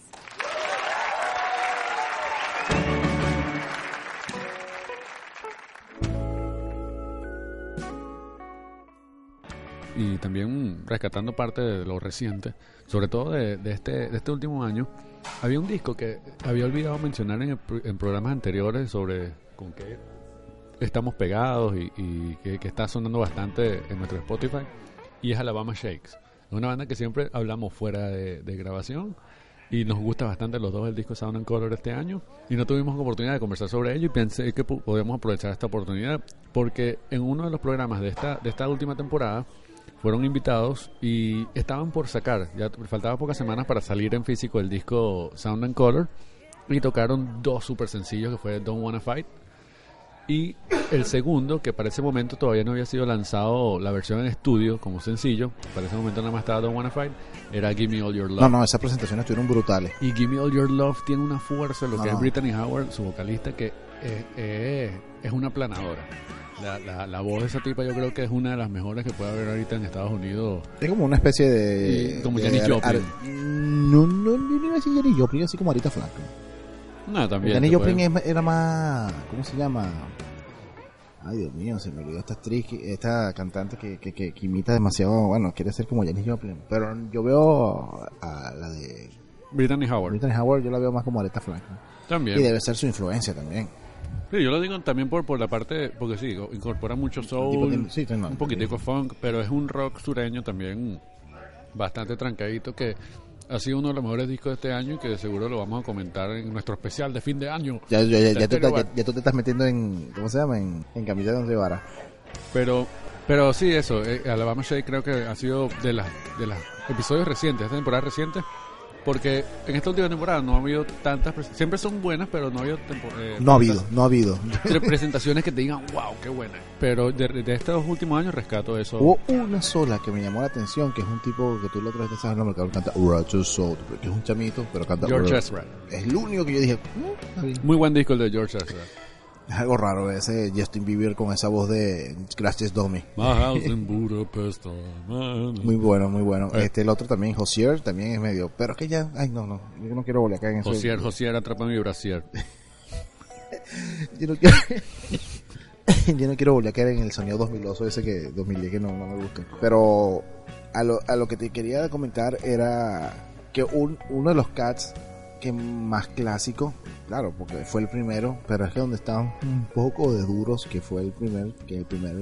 y también rescatando parte de lo reciente, sobre todo de, de este de este último año, había un disco que había olvidado mencionar en, el pro- en programas anteriores sobre con qué estamos pegados y, y que, que está sonando bastante en nuestro Spotify, y es Alabama Shakes. Es una banda que siempre hablamos fuera de, de grabación y nos gusta bastante los dos el disco Sound and Color este año, y no tuvimos oportunidad de conversar sobre ello, y pensé que pu- podíamos aprovechar esta oportunidad porque en uno de los programas de esta de esta última temporada fueron invitados y estaban por sacar, ya faltaban pocas semanas para salir en físico el disco Sound and Color, y tocaron dos super sencillos que fue Don't Wanna Fight y el segundo, que para ese momento todavía no había sido lanzado la versión en estudio como sencillo, para ese momento nada más estaba Don't Wanna Fight, era Give Me All Your Love. No, no, esas presentaciones estuvieron brutales. Y Give Me All Your Love tiene una fuerza, lo No, que es no. Brittany Howard, su vocalista, que es, es, es una planadora. La, la, la voz de esa tipa yo creo que es una de las mejores que puede haber ahorita en Estados Unidos. Es como una especie de... Y como de Janis ar- Joplin. ar- no, no, no iba a decir Janis Joplin, así como Arita Franklin. No, también. Janis se Joplin puede- es- era más... ¿Cómo se llama? Ay, Dios mío, se me olvidó esta actriz, que- esta cantante que, que, que, que imita demasiado, bueno, quiere ser como Janis Joplin. Pero yo veo a la de Brittany Howard. Brittany Howard yo la veo más como Aretha Franklin. También. Y debe ser su influencia también. Sí, yo lo digo también por, por la parte, porque sí, incorpora mucho soul, Tipo de- sí, no, un poquitico funk, pero es un rock sureño también bastante trancadito que ha sido uno de los mejores discos de este año y que seguro lo vamos a comentar en nuestro especial de fin de año. Ya, ya, ya, ya, tú, Stereo ya, Bar. ya tú te estás metiendo en, ¿cómo se llama? En, en camisa de once varas. Pero, pero sí, eso, eh, Alabama Shake creo que ha sido de las de los episodios recientes, de esta temporada reciente, porque en esta última temporada no ha habido tantas, pres- siempre son buenas, pero no ha habido tempo- eh, No ha habido, no ha habido. pre- presentaciones que te digan, wow, qué buena. Pero de, de estos últimos años rescato eso. Hubo una sola que me llamó la atención, que es un tipo que tú lo otra vez te sabes el nombre, que canta Roger Soul, que es un chamito, pero canta George Roger. Ezra. Es el único que yo dije, "Mm, está bien". Muy buen disco el de George Ezra. Es algo raro ese Justin Bieber con esa voz de Gracias Domi. My house in Budapest, oh, man. Muy bueno, muy bueno. Eh. Este, el otro también, Josier, también es medio, pero es que ya, ay no, no, yo no quiero volver a caer en eso. Josier, Josier, atrapa mi brasier. Yo no quiero, yo no quiero volver a caer en el sonido dos miloso ese que dos mil diez que no, no me gusta. Pero a lo, a lo que te quería comentar era que un, uno de los cats que más clásico, claro, porque fue el primero, pero es que donde estaban un poco de duros, que fue el primer, que el primer,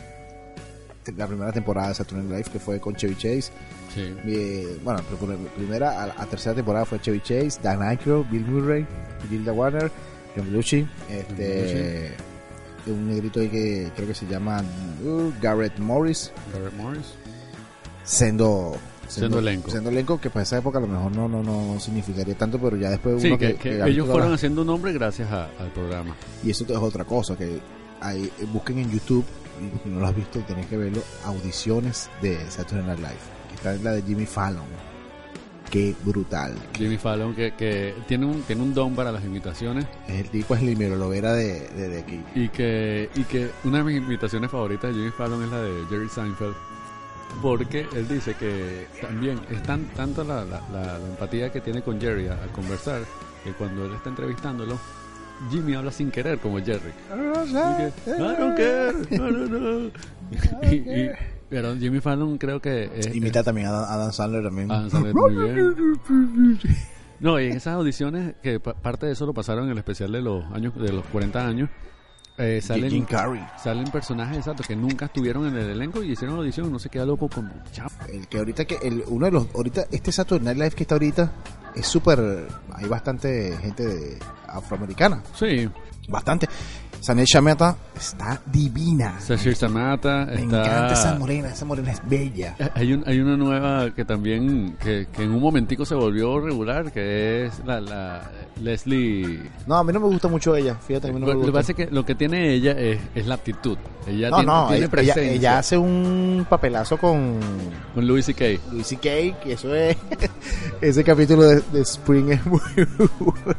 la primera temporada de Saturday Night Live, que fue con Chevy Chase. Sí. Eh, bueno, la primera a, a tercera temporada fue Chevy Chase, Dan Aykroyd, Bill Murray, Gilda Warner, John Belushi, este, un negrito ahí que creo que se llama uh, Garrett Morris, Garrett Morris. siendo Siendo elenco. siendo elenco, que para esa época a lo mejor no no no significaría tanto, pero ya después Sí, uno que, que, que que ha ellos visto fueron las- haciendo un nombre gracias a- al programa. y eso es otra cosa que hay, busquen en YouTube, y si no lo has visto tenés que verlo, audiciones de Saturday Night Live, que está en la de Jimmy Fallon. Qué brutal. Jimmy Fallon, que, que tiene un tiene un don para las invitaciones El tipo es el Lovera de, de, de aquí. y que y que una de mis invitaciones favoritas de Jimmy Fallon es la de Jerry Seinfeld, porque él dice que también es tan, tanto la, la, la- la empatía que tiene con Jerry al conversar, que cuando él está entrevistándolo, Jimmy habla sin querer como Jerry. Y que, I don't care, no, no, no. Y- y- pero Jimmy Fallon creo que es, Imita también a Dan, a Dan Sandler también. Adam Sandler muy bien. No, y en esas audiciones, que pa- parte de eso lo pasaron en el especial de los años de los cuarenta años, eh, salen, Jim Carrey. salen personajes exactos que nunca estuvieron en el elenco y hicieron audición y no se queda loco como chao. El que ahorita que el, uno de los ahorita este Saturday Night Live que está ahorita es súper, hay bastante gente de, afroamericana, Sí, bastante. Sanet Chameta está divina. Sashir Samata, Me está... encanta esa morena, esa morena es bella. Hay, un, hay una nueva que también, que, que en un momentico se volvió regular, que es la, la Leslie... No, a mí no me gusta mucho ella, fíjate, a mí no me Lo que gusta. pasa es que lo que tiene ella es, es la actitud. Ella No, tiene, no, tiene ella, ella, presencia. ella hace un papelazo con Con Louis C K. Louis C K, que eso es ese capítulo de, de Spring es muy bueno.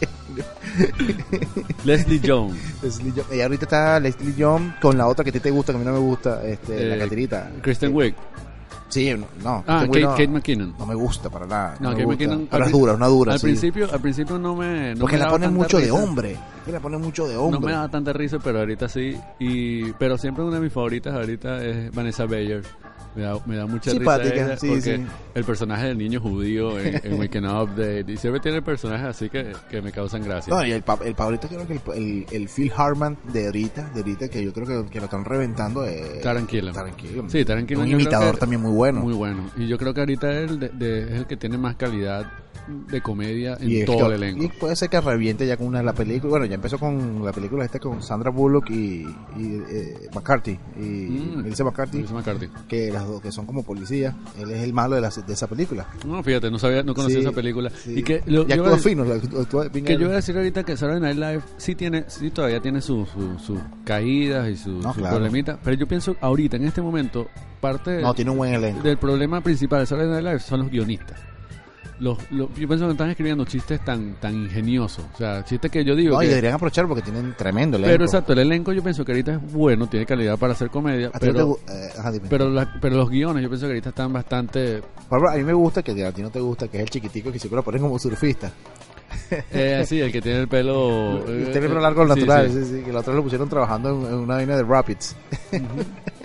Leslie Jones. Leslie Jones. Ella ahorita está Leslie Jones con la otra que a ti te gusta, que a mí no me gusta, este, Eh, la catirita. Kristen Eh, Wiig. Sí, no, no, Ah, Kristen Kate, Wiig no, Kate McKinnon. no me gusta para nada. No, No, me Kate gusta. McKinnon. Pero al es pri- dura, es una dura, Al sí. principio, al principio no me. No Porque me la daba ponen tanta mucho de risa. hombre. Es que la ponen mucho de No hombre. me daba tanta risa, pero ahorita sí. Y, pero siempre una de mis favoritas ahorita es Vanessa Bayer. Me da, me da mucha Simpática, risa ella, sí, porque sí. el personaje del niño judío en, en Weekend Update. Y siempre tiene personajes así que, que me causan gracia. No, y el, pa- el favorito creo que el, el, el Phil Hartman de ahorita, de ahorita que yo creo que, que lo están reventando es Taran Killam. Taran Killam. Sí, Taran Killam Un yo creo imitador que- también muy bueno. Muy bueno. Y yo creo que ahorita él de- de- es el que tiene más calidad de comedia en y es todo que- el elenco. Y puede ser que reviente ya con una de las películas. Bueno, ya empezó con la película esta con Sandra Bullock y, y eh, McCarthy. Y Mm. Melissa McCarthy. Melissa McCarthy. Que las dos que son como policías. Él es el malo de, la, de esa película. No, fíjate, no sabía, no conocía Sí, esa película. sí. Y que lo, y yo actúa iba a- fino. lo actúa bien que él. yo voy a decir ahorita que Saturday Night Live sí tiene, sí todavía tiene sus su, sus caídas y sus No, sus claro. problemitas, pero yo pienso ahorita, en este momento, parte de- No, tiene un buen elenco. del problema principal de Saturday Night Live son los guionistas. Los, los- yo pienso que están escribiendo chistes tan tan ingeniosos, o sea, chistes que yo digo No, y que- deberían aprovechar porque tienen tremendo elenco. pero exacto, el elenco yo pienso que ahorita es bueno, tiene calidad para hacer comedia, ¿A ti no te pero gu- eh, ajá, dime. pero, la- pero los guiones yo pienso que ahorita están bastante Por ejemplo, a mí me gusta que a ti no te gusta, que es el chiquitico que siempre lo ponen como surfista. eh, sí, el que tiene el pelo Tiene eh, el pelo largo sí, natural, sí. sí, sí, que la otra lo pusieron trabajando en, en una vaina de Rapids.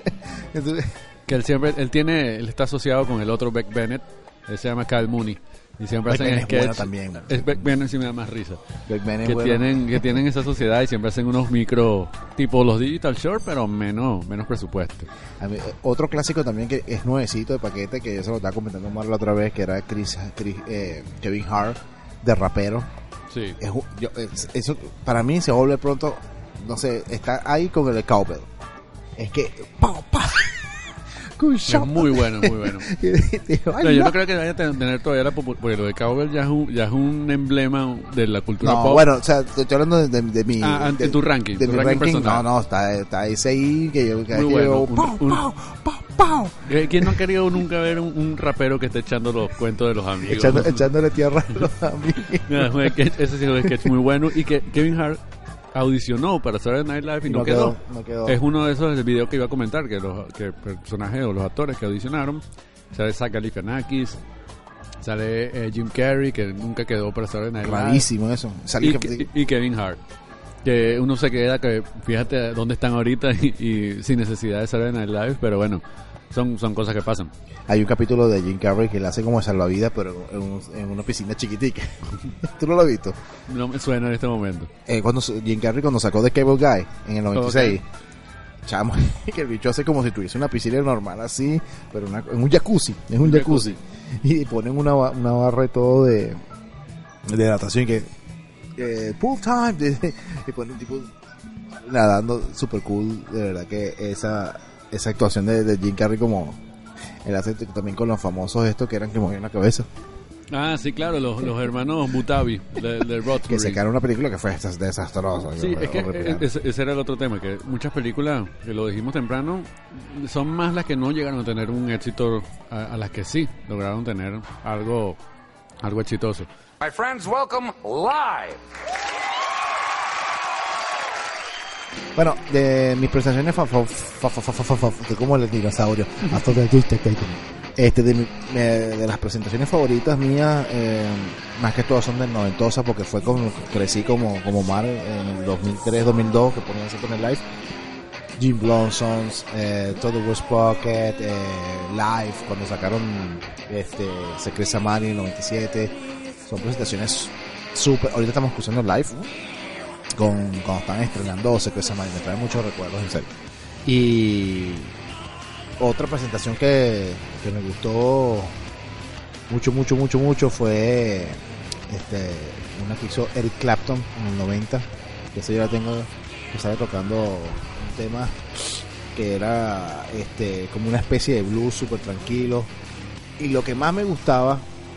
Entonces, Que él siempre, él tiene, él está asociado con el otro Beck Bennett, él se llama Kyle Mooney, Y siempre Beck hacen Ben es buena sketch. también. Es Beck Ben sí me da más risa. Beck Ben es Que bueno. tienen, que tienen esa sociedad y siempre hacen unos micro, tipo los Digital Short, pero menos, menos presupuesto. A mí, eh, otro clásico también que es nuevecito de paquete, que yo se lo estaba comentando más la otra vez, que era Chris, Chris eh, Kevin Hart, de rapero. Sí. Es, un- yo, es- eso para mí se vuelve pronto, no sé, está ahí con el cowbell. Es que, pa, pa. Good Es shot. muy bueno, muy bueno. Y digo, ay, No, yo no. no creo que vaya a ten- tener todavía la popularidad, porque lo de Cowbell ya es un, ya es un emblema de la cultura No, pop. bueno, o sea, estoy hablando de, de, de mi... Ah, de, de tu ranking, De tu mi ranking ranking, personal. no, no, está, está ese ahí que yo... Que Muy que bueno, yo, un- pau, un- pau, pau, pau. Eh, ¿Quién no ha querido nunca ver un, un rapero que esté echando los cuentos de los amigos? Echando- echándole tierra a los amigos. No, es un sketch- ese sí es un sketch muy bueno. Y que Kevin Hart audicionó para Saturday Night Live y no, No quedó. quedó, no quedó. Es uno de esos videos que iba a comentar, que los que personajes o los actores que audicionaron, sale Zach Galifianakis, sale eh, Jim Carrey, que nunca quedó para Saturday Night Live. Rarísimo eso. Salí Y, que- y- y Kevin Hart. Que uno se queda que fíjate dónde están ahorita y, y sin necesidad de Saturday Night Live, pero bueno, son, son cosas que pasan. Hay un capítulo de Jim Carrey que le hace como salvavidas, pero en, un- en una piscina chiquitica. ¿Tú no lo has visto? No me suena en este momento. Eh, cuando su- Jim Carrey cuando sacó The Cable Guy en el noventa y seis. Chamo, que el bicho hace como si tuviese una piscina normal así, pero una, en un jacuzzi, es un Un jacuzzi. Y ponen una, ba- una barra y todo de, de natación que eh, pool time de- y ponen tipo nadando super cool, de verdad que esa esa actuación de, de Jim Carrey como él hace t- también con los famosos estos que eran que movían la cabeza, Ah, sí, claro, los, los hermanos Butabi de, de Rothbury. que sacaron una película que fue desas- desastrosa. Sí, es que horrible. ese, ese era el otro tema, que muchas películas, que lo dijimos temprano, son más las que no llegaron a tener un éxito, a, a las que sí lograron tener algo, algo exitoso. My friends, welcome live. Bueno, de mis presentaciones fa, fa, fa, fa, fa, fa, fa, fa, que como el dinosaurio, hasta de chiste, que- este de, mi- me- de las presentaciones favoritas mías, eh, más que todas son del noventosa, porque fue como crecí como como Mar en el dos mil tres, dos mil dos, que ponían Saturday Night Live. Jim Blonsons, eh, Todo West Pocket, eh, Live, cuando sacaron este Secret Samari en el noventa y siete, son presentaciones súper. Ahorita estamos escuchando Live con cuando están estrenando Secret Samari, me trae muchos recuerdos en serio. Y otra presentación que, que me gustó mucho, mucho, mucho, mucho fue este una que hizo Eric Clapton en el noventa, que esa yo la tengo, que sale tocando un tema que era este como una especie de blues súper tranquilo, y lo que más me gustaba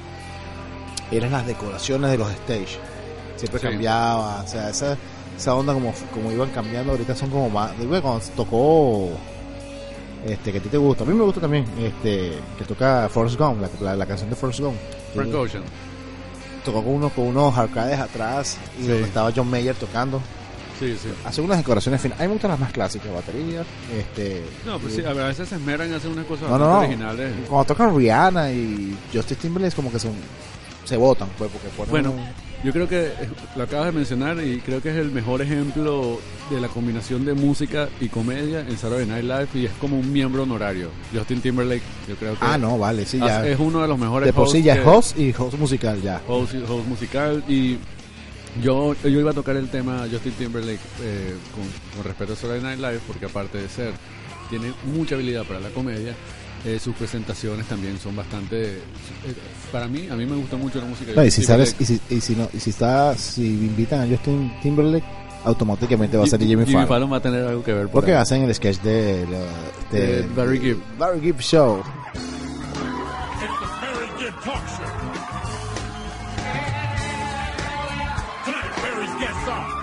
eran las decoraciones de los stage, siempre Sí. cambiaba, o sea, esa, esa onda como, como iban cambiando, ahorita son como más, digo, cuando tocó este que a ti te gusta, a mí me gusta también, este que toca Forrest Gump, la, la, la canción de Forrest Gump, Frank Ocean. tocó con unos, con unos arcades atrás y Sí. donde estaba John Mayer tocando, Sí, sí. hace unas decoraciones finales, a mí me gustan las más clásicas, batería, este No, pues sí, a veces se esmeran en hacer unas cosas no, no, bastante no. originales. Cuando tocan Rihanna y Justin Timberlake como que se, se botan, pues, porque ponen Bueno, un- yo creo que eh, lo acabas de mencionar y creo que es el mejor ejemplo de la combinación de música y comedia en Saturday Night Live, y es como un miembro honorario. Justin Timberlake, yo creo que ah, no, vale, sí, ya. es uno de los mejores De por sí ya es que- host y host musical, ya. host, host musical. Y yo yo iba a tocar el tema Justin Timberlake eh, con, con respecto a Saturday Night Live, porque aparte de ser, tiene mucha habilidad para la comedia. Eh, sus presentaciones también son bastante, eh, para mí, a mí me gusta mucho la música de No, y Justin si sales, Timberlake. y si, y si no, y si está, si invitan a Justin Timberlake, automáticamente va a ser Jimmy, Jimmy Fallon. Fallon va a tener algo que ver por Porque ahí. hacen el sketch de, de, de- De Barry Gibb. Barry Gibb Show. Barry Gibb Talk Show. Tonight, Barry's guest star.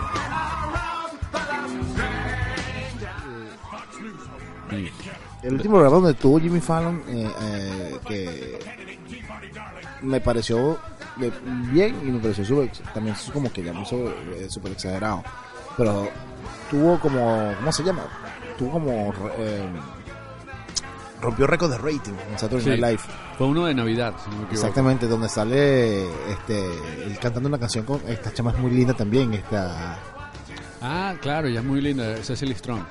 Fox News host Ray Kelly. El último programa donde tuvo Jimmy Fallon, eh, eh, que me pareció de- bien y me pareció súper, también es como que ya muy sobre- eh, súper exagerado. Pero tuvo como, ¿cómo se llama? Tuvo como, eh, rompió récord de rating en Saturday Sí. Night Live. Fue uno de Navidad, si no me equivoco. Exactamente, donde sale este él cantando una canción con esta chama es muy linda también, esta Ah, claro, ella es muy linda, Cecily Strong.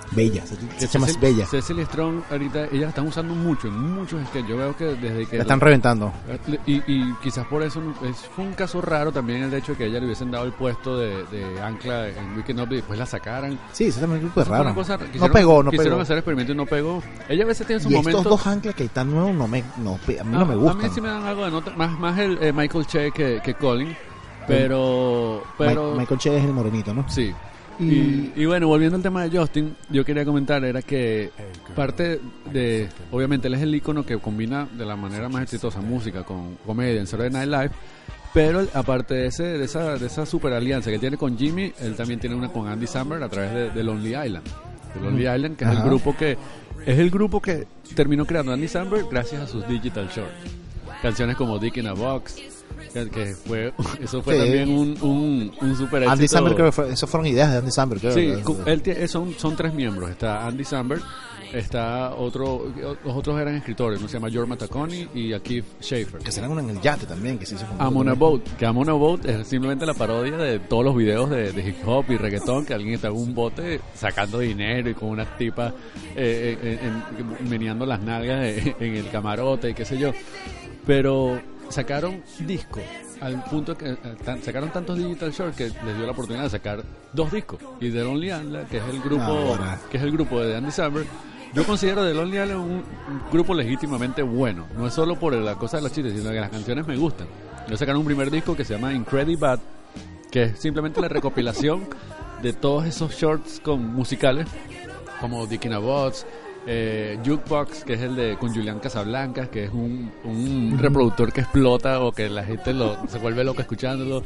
Bella, se, se llama Cecil- Bella. Cecily Strong, ahorita, ellas la están usando mucho, en muchos sketches. Yo veo que desde que... La están reventando. Y, y quizás por eso no- es, fue un caso raro también el hecho de que a ella le hubiesen dado el puesto de, de ancla en Weekend Up y después la sacaran. Sí, eso también fue Eso fue raro. una cosa- No quisieron- pegó, no Quisieron pegó. hacer experimento y no pegó. Ella a veces tiene sus Y momentos... estos dos anclas que están nuevos no me, no, pe- a mí no Ah, me A gustan. mí sí me dan algo de nota, más, más el eh, Michael Che que, que Colin, pero... pero Ma- Michael Che es el morenito, ¿no? Sí. Y- Y, y bueno, volviendo al tema de Justin, yo quería comentar, era que parte de, obviamente él es el ícono que combina de la manera más exitosa música con comedia en Saturday Night Live, pero él, aparte de, ese, de, esa, de esa super alianza que él tiene con Jimmy, él también tiene una con Andy Samberg a través de, de Lonely Island. De Lonely Island, que es Ajá. el grupo que es el grupo que terminó creando Andy Samberg gracias a sus digital shorts. Canciones como Dick in a Box, que, que fue eso fue Sí. también un, un, un super éxito. Andy Samberg, creo que fue, eso fueron ideas de Andy Samberg, creo. Sí, que- cu- él tie- son, son tres miembros. Está Andy Samberg, está otro, los otros eran escritores, uno se llama Jorma Tacconi y a Keith Schaefer. Que serán uno en el yate también, que se hizo con- I'm on a Boat, que I'm on a Boat es simplemente la parodia de todos los videos de, de hip hop y reggaetón, que alguien está en un bote sacando dinero y con unas tipas eh, eh, en- en- meneando las nalgas eh, en el camarote y qué sé yo. Pero sacaron discos al punto que eh, tan- sacaron tantos digital shorts que les dio la oportunidad de sacar dos discos. Y The Lonely Island, que es el grupo Ahora. que es el grupo de Andy Samberg, yo considero The Lonely Island un, un grupo legítimamente bueno. No es solo por la cosa de los chistes, sino que las canciones me gustan. Ellos sacaron un primer disco que se llama Incredible Bad, que es simplemente la recopilación de todos esos shorts con musicales, como Dick in a Box, eh, Jukebox, que es el de con Julián Casablancas, que es un, un reproductor que explota o que la gente lo, se vuelve loca escuchándolo.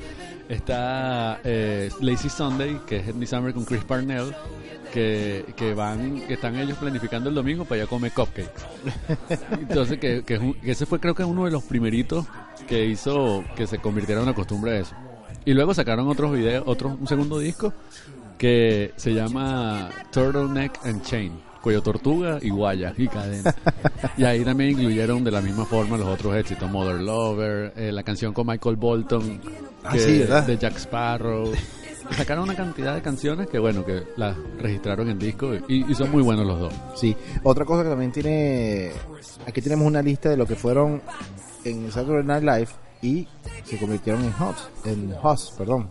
Está eh, Lazy Sunday, que es Andy Samberg con Chris Parnell, que, que van, que están ellos planificando el domingo para ir a comer cupcakes. Entonces, que, que, es un- que ese fue creo que uno de los primeritos que hizo que se convirtiera en una costumbre de eso. Y luego sacaron otros videos, otro, un segundo disco que se llama Turtleneck and Chain, cuello tortuga y guaya y cadena. Y ahí también incluyeron de la misma forma los otros éxitos, Mother Lover, eh, la canción con Michael Bolton, Ah, que- sí, ¿verdad? de Jack Sparrow. Sacaron una cantidad de canciones que bueno, que las registraron en disco y, y son muy buenos los dos. Sí, otra cosa que también tiene, aquí tenemos una lista de lo que fueron en Saturday Night Live y se convirtieron en Hosts, en Hosts, perdón,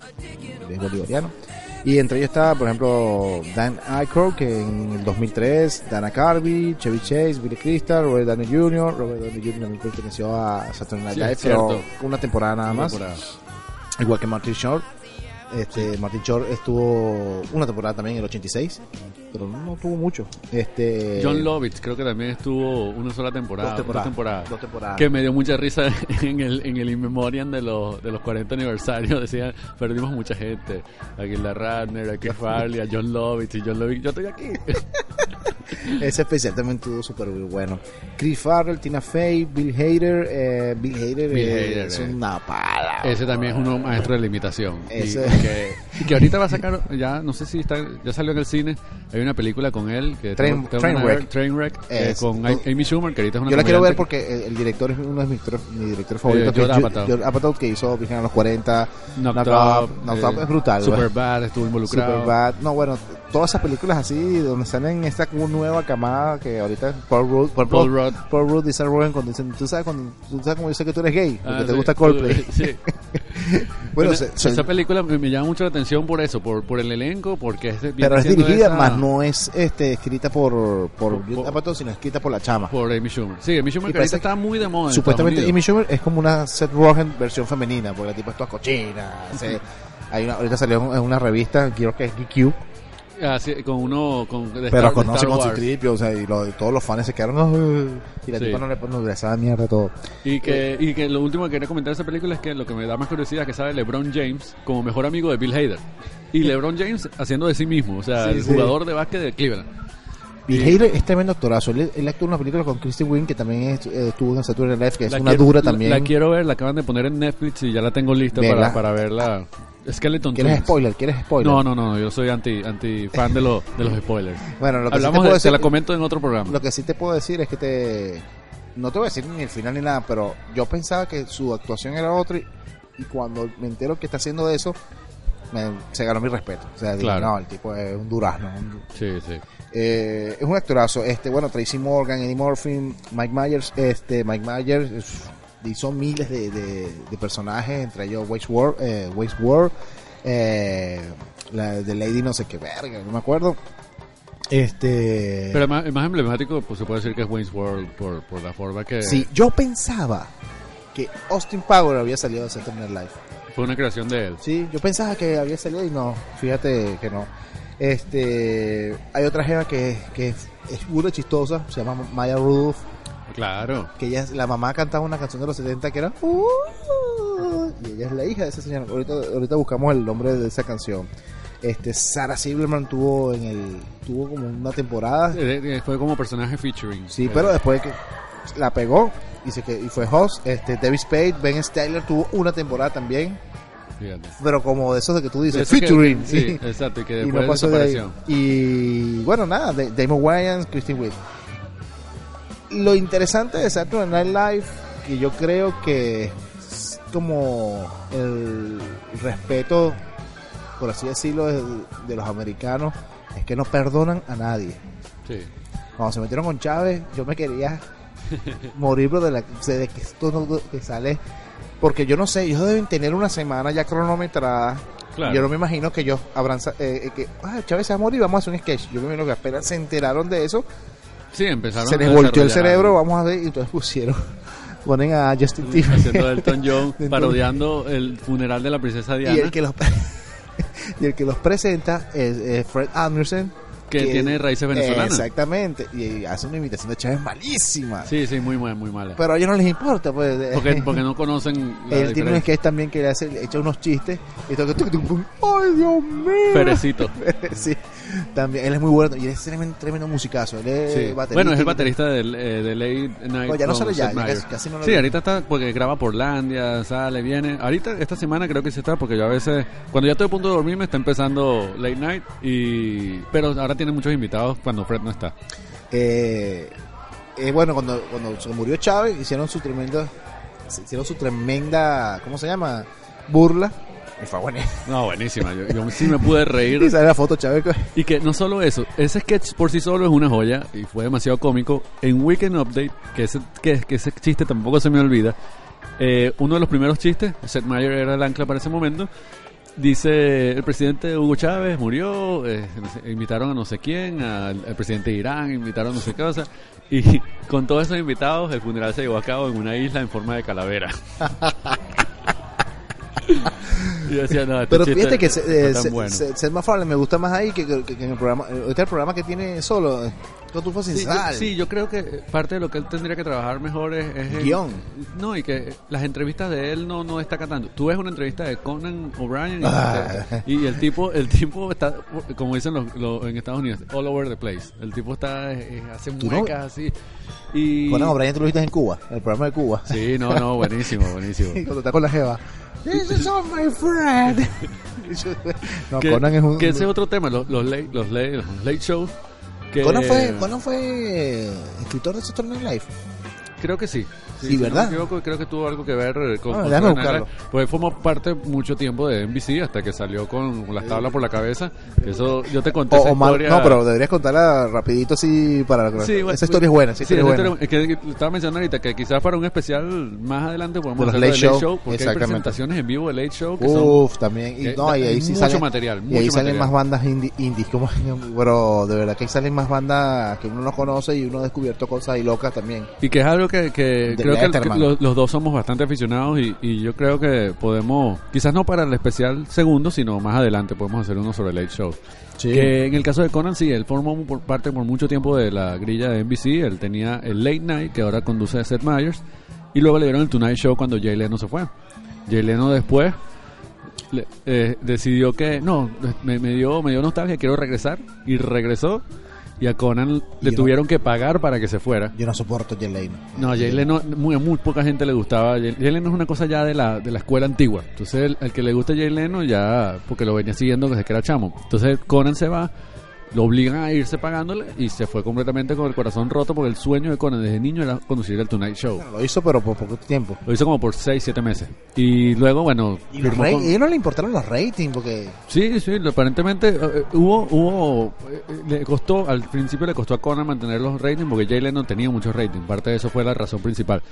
es bolivariano. Y entre ellos está, por ejemplo, Dan Aykroyd, que en el dos mil tres, Dana Carvey, Chevy Chase, Billy Crystal, Robert Downey junior Robert Downey junior también perteneció a Saturday Night Sí, Live, es pero cierto. una temporada nada Una más. temporada. Igual que Martin Short. Este, Martin Short estuvo una temporada también en el ochenta y seis, pero no tuvo mucho. Este, John Lovitz creo que también estuvo una sola temporada, Dos temporadas, dos temporadas, dos temporadas. que me dio mucha risa en el en el in memoriam de los de los cuarenta aniversarios. Decían, perdimos mucha gente, a Gilda Radner, a Chris Farley, a John Lovitz, y John Lovitz, yo estoy aquí. Ese especial también estuvo súper bueno. Chris Farrell, Tina Fey, Bill Hader. Eh, Bill Hader Bill eh, Hader, es eh. una pala. Ese también es uno maestro de la imitación. Y Ese- que, y que ahorita va a sacar, ya no sé si está, ya salió en el cine, hay una película con él que Train- tengo- tengo ganas de Trainwreck. ver, Trainwreck, eh, Es- con Amy Amy Schumer, que ahorita es una Yo la quiero ver comediante. porque el, el director es uno de mis, directores- mis directores favoritos. Eh, que es Judd Judd- Apatow. Judd Apatow, que hizo Virgen a los cuarenta. Knocked Knocked Up, Up. Knocked Up eh, es brutal. ¿verdad? Superbad estuvo involucrado. Superbad. No, bueno, todas esas películas así, donde salen esta como nueva camada que ahorita Paul Rudd, Paul, Paul Rudd. Paul Rudd y Seth Rogen cuando dicen, tú sabes, cuando, tú sabes cómo yo sé que tú eres gay, porque Ah, te sí. gusta Coldplay. Sí. Bueno, Bueno, se- se- esa película me, me llama mucho la atención por eso, por, por el elenco, porque es, viene pero es siendo dirigida, esa- más no es este escrita por por Por- Judd Apatow, sino escrita por la chama. por Amy Schumer. Sí, Amy Schumer Y que ahorita parece está muy de moda en Supuestamente Estados Amy Unidos. Schumer es como una Seth Rogen versión femenina, porque la tipa es toda cochina. se- hay una, ahorita salió en una revista, creo que es G Q, Ah, sí, con uno con de pero Star- de conoce Star con su Wars. tripio, o sea, y, lo- y todos los fans se quedaron, "Ay", y la Sí. tipa no le, no le sabe mierda todo. Y que, y que lo último que quería comentar de esa película es que lo que me da más curiosidad es que sale LeBron James como mejor amigo de Bill Hader. Y LeBron James haciendo de sí mismo, o sea, Sí, el sí. jugador de básquet de Cleveland. Bill Sí. Hader es tremendo actorazo. Él, él actuó en una película con Kristen Wiig que también es- eh, estuvo en Saturday Night Live, que es La una quiero- dura la- también. La, quiero ver, la acaban de poner en Netflix y ya la tengo lista Vela. para, para verla. Skeleton ¿Quieres Twins. spoiler? ¿Quieres spoiler? No, no, no, yo soy anti, anti fan de, los de los spoilers. Bueno, lo que sí te Hablamos puedo de, decir- te la comento en otro programa. Lo que sí te puedo decir es que te... No te voy a decir ni el final ni nada, pero yo pensaba que su actuación era otra y, y cuando me entero que está haciendo eso, me, se ganó mi respeto. O sea, Claro. dije, no, el tipo es un durazno. un- Sí, sí. Eh, es un actorazo. Este, bueno, Tracy Morgan, Eddie Murphy, Mike Myers. Este, Mike Myers es- hizo miles de, de, de personajes, entre ellos Wasteworld, eh, Wasteworld, eh, la de Lady no sé qué verga, no me acuerdo. Este, Pero el más, el más emblemático, pues se puede decir que es Wayne's World por, por la forma que sí, yo pensaba que Austin Power había salido de Saturday Night Live. fue una creación de él. Sí, yo pensaba que había salido y no, fíjate que no. Este, hay otra jeva que, que es, es burda chistosa, se llama Maya Rudolph, Claro. que ella es, la mamá cantaba una canción de los setenta que era "Uh", y ella es la hija de esa señora. Ahorita, ahorita buscamos el nombre de esa canción. Este, Sarah Silverman tuvo en el tuvo como una temporada, Eh, eh, Fue como personaje featuring. sí, Eh, pero después que la pegó y se que y fue host. Este, David Spade, Ben Stiller tuvo una temporada también, Fíjate. pero como de esos de que tú dices Eso que- featuring, sí, exacto, y que y después no pasó de ahí. desapareció. Y bueno, nada, de- Damon Wayans, Kristen Wiig. Lo interesante de Saturday Night Live, que yo creo que es como el respeto, por así decirlo, de, de los americanos, es que no perdonan a nadie. Sí. Cuando se metieron con Chávez, yo me quería morir, bro, de, la, de que esto no que sale. Porque yo no sé, ellos deben tener una semana ya cronometrada. Claro. Yo no me imagino que ellos habrán. sa- Eh, eh, que ah, Chávez se va a morir, vamos a hacer un sketch. Yo me imagino que apenas se enteraron de eso, Sí, empezaron se a les volteó el desarrollar cerebro, vamos a ver, y entonces pusieron. Ponen a Justin algo. Timberlake. Haciendo Elton John, Entonces- parodiando el funeral de la princesa Diana. Y el que los, y el que los presenta es eh, Fred Anderson. Que tiene raíces venezolanas. Exactamente. Y hace una imitación de Chávez malísima. Sí, sí, muy mal, muy mala. Pero a ellos no les importa, pues. Porque, porque no conocen la Él tiene un diferencia. sketch también que le hace, le echa unos chistes y todo que tuc, tuc, pum, ¡ay, Dios mío! Perecito. Sí, también, él es muy bueno y él es tremendo, tremendo musicazo. Él es Sí. baterista. Bueno, es el baterista del, eh, de Late Night. No, ya no con sale ya, Seth ya Meyers. casi- casi no lo Sí, veo. ahorita está porque graba Portlandia, sale, viene. Ahorita, esta semana creo que sí está, porque yo a veces, cuando ya estoy a punto de dormir, me está empezando Late Night. y Pero ahora tiene muchos invitados cuando Fred no está. Eh, eh, bueno, cuando, cuando se murió Chávez, hicieron su tremenda, hicieron su tremenda, ¿cómo se llama? Burla. Y fue bueno. No, buenísima. Yo, yo sí me pude reír. Y sale la foto Chávez. Y que no solo eso, ese sketch por sí solo es una joya y fue demasiado cómico. En Weekend Update, que ese, que, que ese chiste tampoco se me olvida, eh, uno de los primeros chistes, Seth Meyers era el ancla para ese momento, dice: el presidente Hugo Chávez murió, eh, no sé, invitaron a no sé quién, al, al presidente de Irán, invitaron a no sé qué cosa, y con todos esos invitados el funeral se llevó a cabo en una isla en forma de calavera. Y yo decía, no, este Pero chiste fíjate que está se- eh, tan se- bueno. se- Seth MacFarlane me gusta más ahí que, que- que en el programa. Este es el programa que tiene solo. eh, Todo tu sin Sí, yo, sal. sí, yo creo que parte de lo que él tendría que trabajar mejor es, es el- Guión. No, y que las entrevistas de él no no destaca tanto. Tú ves una entrevista de Conan O'Brien y, Ah. y el tipo el tipo está, como dicen los, los- en Estados Unidos, all over the place. El tipo está eh, hace ¿Tú no? muecas así. Y Conan O'Brien, tú lo viste en Cuba, el programa de Cuba. sí, no, no, buenísimo, buenísimo. Y cuando está con la jeva. This is all my friend. No, que, Conan es un. que ese es otro tema, los, los late, los late, los late shows. Que, Conan fue, Conan fue escritor de Saturday Night Live. Creo que sí. Sí, si ¿verdad? No me equivoco, creo que tuvo algo que ver eh, con, Ah, con déjame Saturday Night buscarlo. Live. Pues formó parte mucho tiempo de N B C hasta que salió con, con las tablas por la cabeza. Eso yo te conté O, esa o mal- historia. no, pero deberías contarla rapidito así para Sí, bueno, esa historia es buena, esa sí, historia es esa buena. historia- es que estaba mencionando ahorita que quizás para un especial más adelante podemos De los hacer Late de Late Show, Show, porque hay exactamente. presentaciones en vivo de Late Show que son Uf, también. Y, que no, y da ahí sí mucho salen, material, y ahí mucho salen material. más bandas indie, indies, como, pero de verdad que ahí salen más bandas que uno no conoce y uno ha descubierto cosas ahí locas también. Y que es algo que, que De creo que, Letterman. que los, los dos somos bastante aficionados y, y yo creo que podemos, quizás no para el especial segundo, sino más adelante podemos hacer uno sobre Late Show. Que en el caso de Conan, sí, él formó por parte por mucho tiempo de la grilla de N B C. Él tenía el Late Night, que ahora conduce a Seth Meyers, y luego le dieron el Tonight Show cuando Jay Leno se fue. Jay Leno después le- eh, decidió que no, me, me dio me dio nostalgia, quiero regresar, y regresó. Y a Conan le no- tuvieron que pagar para que se fuera. Yo no soporto Jay Leno. No, Jay Leno, muy, muy poca gente le gustaba. Jay, Jay Leno es una cosa ya de la, de la escuela antigua. Entonces, el, el que le gusta Jay Leno ya, porque lo venía siguiendo desde que era chamo. Entonces, Conan se va lo obligan a irse pagándole y se fue completamente con el corazón roto porque el sueño de Conan desde niño era conducir el Tonight Show. Bueno, lo hizo, pero por poco tiempo. Lo hizo como por seis, siete meses. Y luego, bueno... Y los firmó ra- con- a ellos no le importaron los ratings porque... Sí, sí, lo- aparentemente eh, hubo, hubo eh, le costó, al principio le costó a Conan mantener los ratings porque Jay Leno tenía muchos ratings, parte de eso fue la razón principal.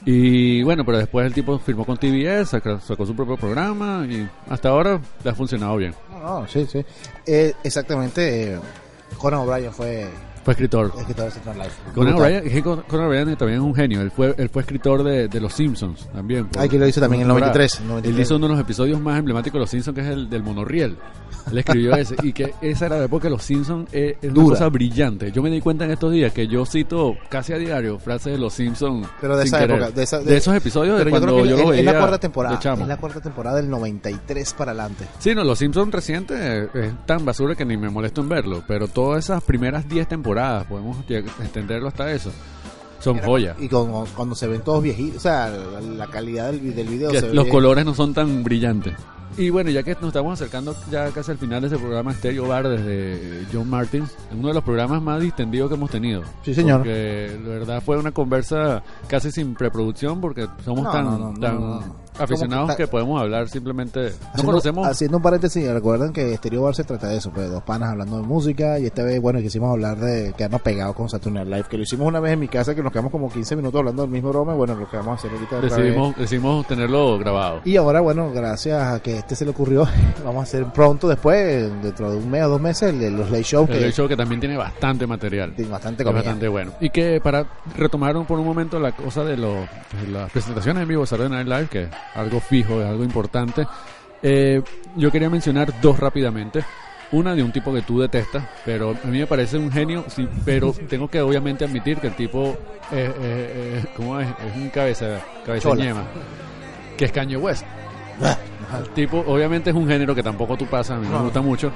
Y bueno, pero después el tipo firmó con T V S, sacó, sacó su propio programa y hasta ahora le ha funcionado bien. No, no, sí, sí. Eh, exactamente, eh, Conan O'Brien fue Fue escritor. escritor de Saturday Night Live. Conan Brutal. O'Brien, es que Con- Conan O'Brien también es un genio. Él fue, él fue escritor de, de Los Simpsons también. por- Ah, que lo hizo también en el por noventa y tres, temporada. noventa y tres. Él hizo uno de los episodios más emblemáticos de Los Simpsons, que es el del monorriel. Él escribió ese. Y que esa era la época de Los Simpsons. eh, es una Dura. cosa brillante. Yo me di cuenta en estos días que yo cito casi a diario frases de Los Simpsons. Pero de sin esa querer. época, de, esa- De esos episodios de recuerdo cuando que yo es, los es veía la cuarta de temporada, chamo. es la cuarta temporada del noventa y tres para adelante. Sí, no, Los Simpsons recientes eh, es tan basura que ni me molesto en verlo. Pero todas esas primeras diez temporadas, podemos lleg- extenderlo hasta eso, son Era- joyas. Y con- cuando se ven todos viejitos, o sea, la, la calidad del, vi- del video Que se ve los bien. colores no son tan brillantes. Y bueno, ya que nos estamos acercando ya casi al final de ese programa Stereo Bar desde John Martin, uno de los programas más distendidos que hemos tenido. Sí, señor. Porque la verdad fue una conversa casi sin preproducción porque somos No, tan, no, no, no, tan no, no. aficionados Como que que, está- podemos hablar simplemente... No Haciendo, conocemos... haciendo un paréntesis, recuerden que Stereo Bar se trata de eso, pues dos panas hablando de música y esta vez, bueno, quisimos hablar de quedarnos pegados con Saturday Night Live, que lo hicimos una vez en mi casa, que nos quedamos como quince minutos hablando del mismo broma, y bueno, lo que vamos a hacer ahorita otra vez. Decidimos, decidimos tenerlo grabado. Y ahora, bueno, gracias a que este se le ocurrió, vamos a hacer pronto después, dentro de un mes o dos meses, el de los late shows, El que show que también tiene bastante material. tiene bastante Es comida. bastante bueno. Y que para retomar un- por un momento la cosa de, lo- de las presentaciones en vivo de Saturday Night Live, que es algo fijo, es algo importante, eh, yo quería mencionar dos rápidamente. Una de un tipo que tú detestas, pero a mí me parece un genio, sí, pero tengo que obviamente admitir que el tipo es, es- es- ¿cómo es? Es un cabeza, cabeza Chola. ñema, que es Kanye West. El tipo obviamente es un género que tampoco tú pasas, a mí me No. gusta mucho.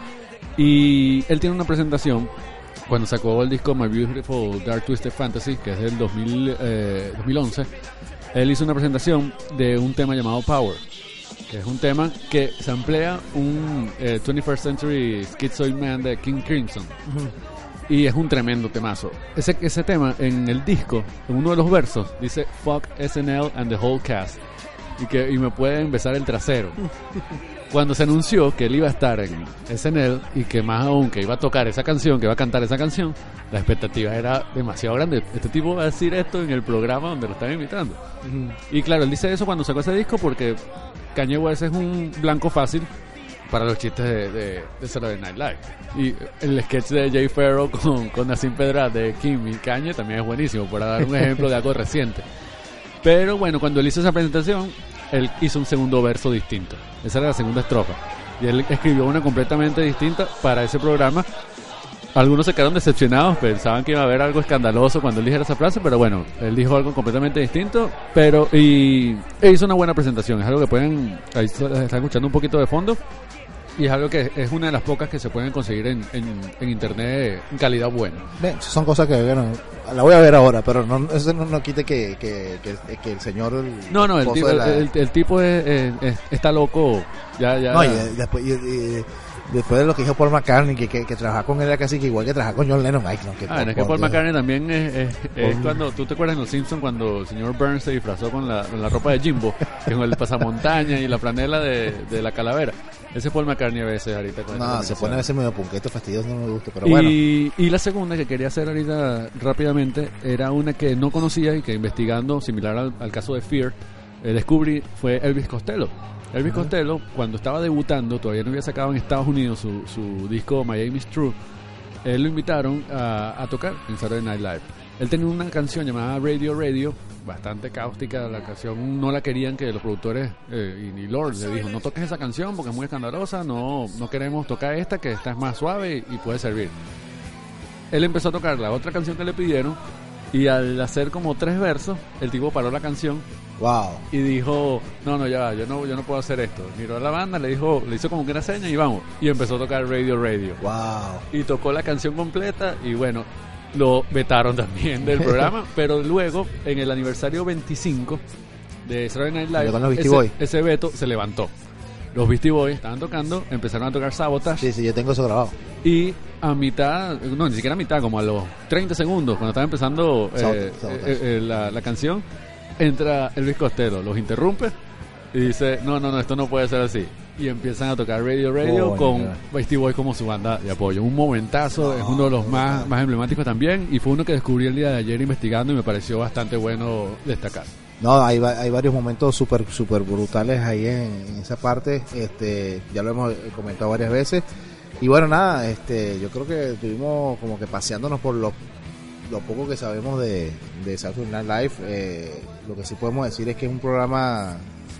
Y él tiene una presentación cuando sacó el disco My Beautiful Dark Twisted Fantasy, que es del dos mil, eh, dos mil once. Él hizo una presentación de un tema llamado Power, que es un tema que samplea un eh, twenty-first Century Schizoid Man de King Crimson. Y es un tremendo temazo. Ese, ese tema en el disco, en uno de los versos, dice Fuck S N L and the whole cast. Y, que, y me pueden besar el trasero. Cuando se anunció que él iba a estar en S N L y que más aún que iba a tocar esa canción, que iba a cantar esa canción, la expectativa era demasiado grande. Este tipo va a decir esto en el programa donde lo están invitando. Y claro, él dice eso cuando sacó ese disco porque Kanye West es un blanco fácil para los chistes de, de, de Saturday Night Live. Y el sketch de Jay Farrow con, con Nassim Pedrad de Kim y Kanye también es buenísimo, para dar un ejemplo de algo reciente. Pero bueno, cuando él hizo esa presentación, él hizo un segundo verso distinto. Esa era la segunda estrofa. Y él escribió una completamente distinta para ese programa. Algunos se quedaron decepcionados, pensaban que iba a haber algo escandaloso cuando él dijera esa frase, pero bueno, él dijo algo completamente distinto, pero y e hizo una buena presentación. Es algo que pueden, ahí se- están escuchando un poquito de fondo, y es algo que es una de las pocas que se pueden conseguir en, en, en internet en calidad buena. Ven, son cosas que, bueno, la voy a ver ahora, pero no, eso no, no quite que, que, que, que el señor... El No, no, el esposo tipo, de el, la- el- el tipo es, es- es- está loco, ya, ya. No, y, de- después, y- y- después de lo que dijo Paul McCartney, que, que, que trabajar con él era casi que igual que trabajar con John Lennon. Ay, no, que Ah, es que por Paul Dios. McCartney también es, es, es Paul- cuando, ¿tú te acuerdas en Los Simpsons cuando el señor Burns se disfrazó con la, con la ropa de Jimbo, que con el pasamontaña y la franela de, de la calavera? Ese es Paul McCartney a veces ahorita. Con esta No, se combinación. pone a veces medio punqueto, fastidioso, no me gusta, pero bueno. Y, y la segunda que quería hacer ahorita rápidamente era una que no conocía y que investigando, similar al, al caso de Fear, eh, descubrí, fue Elvis Costello. Elvis Costello, cuando estaba debutando, todavía no había sacado en Estados Unidos su, su disco My Aim Is True, él lo invitaron a, a tocar en Saturday Night Live. Él tenía una canción llamada Radio Radio, bastante cáustica. La canción no la querían, que los productores eh, y, y Lord le dijo, no toques esa canción porque es muy escandalosa, no, no queremos tocar esta, que esta es más suave y, y puede servir. Él empezó a tocar la otra canción que le pidieron y al hacer como tres versos, el tipo paró la canción Wow. y dijo, no, no, ya va, yo no, yo no puedo hacer esto. Miró a la banda, le dijo, le hizo como que una seña y vamos. Y empezó a tocar Radio Radio. Wow. Y tocó la canción completa y bueno, lo vetaron también del programa, pero luego en el aniversario veinticinco de Saturday Night Live, Con los Beastie ese, Boys. ese veto se levantó. Los Beastie Boys estaban tocando, empezaron a tocar Sabotage. Sí, sí, yo tengo eso grabado. Y a mitad, no, ni siquiera a mitad, como a los treinta segundos, cuando estaba empezando eh, Sabotage, eh, sabotage. eh, la, la canción, entra Elvis Costello, los interrumpe y dice, no, no, no, esto no puede ser así. Y empiezan a tocar Radio Radio Coño, con cara. Beastie Boys como su banda de apoyo. Un momentazo, es uno de los más, más emblemáticos también, y fue uno que descubrí el día de ayer investigando y me pareció bastante bueno destacar. No, hay, va- hay varios momentos súper super brutales ahí en, en esa parte. Este, ya lo hemos comentado varias veces. Y bueno, nada, este, yo creo que estuvimos como que paseándonos por lo, lo poco que sabemos de, de Saturday Night Live. Eh, lo que sí podemos decir es que es un programa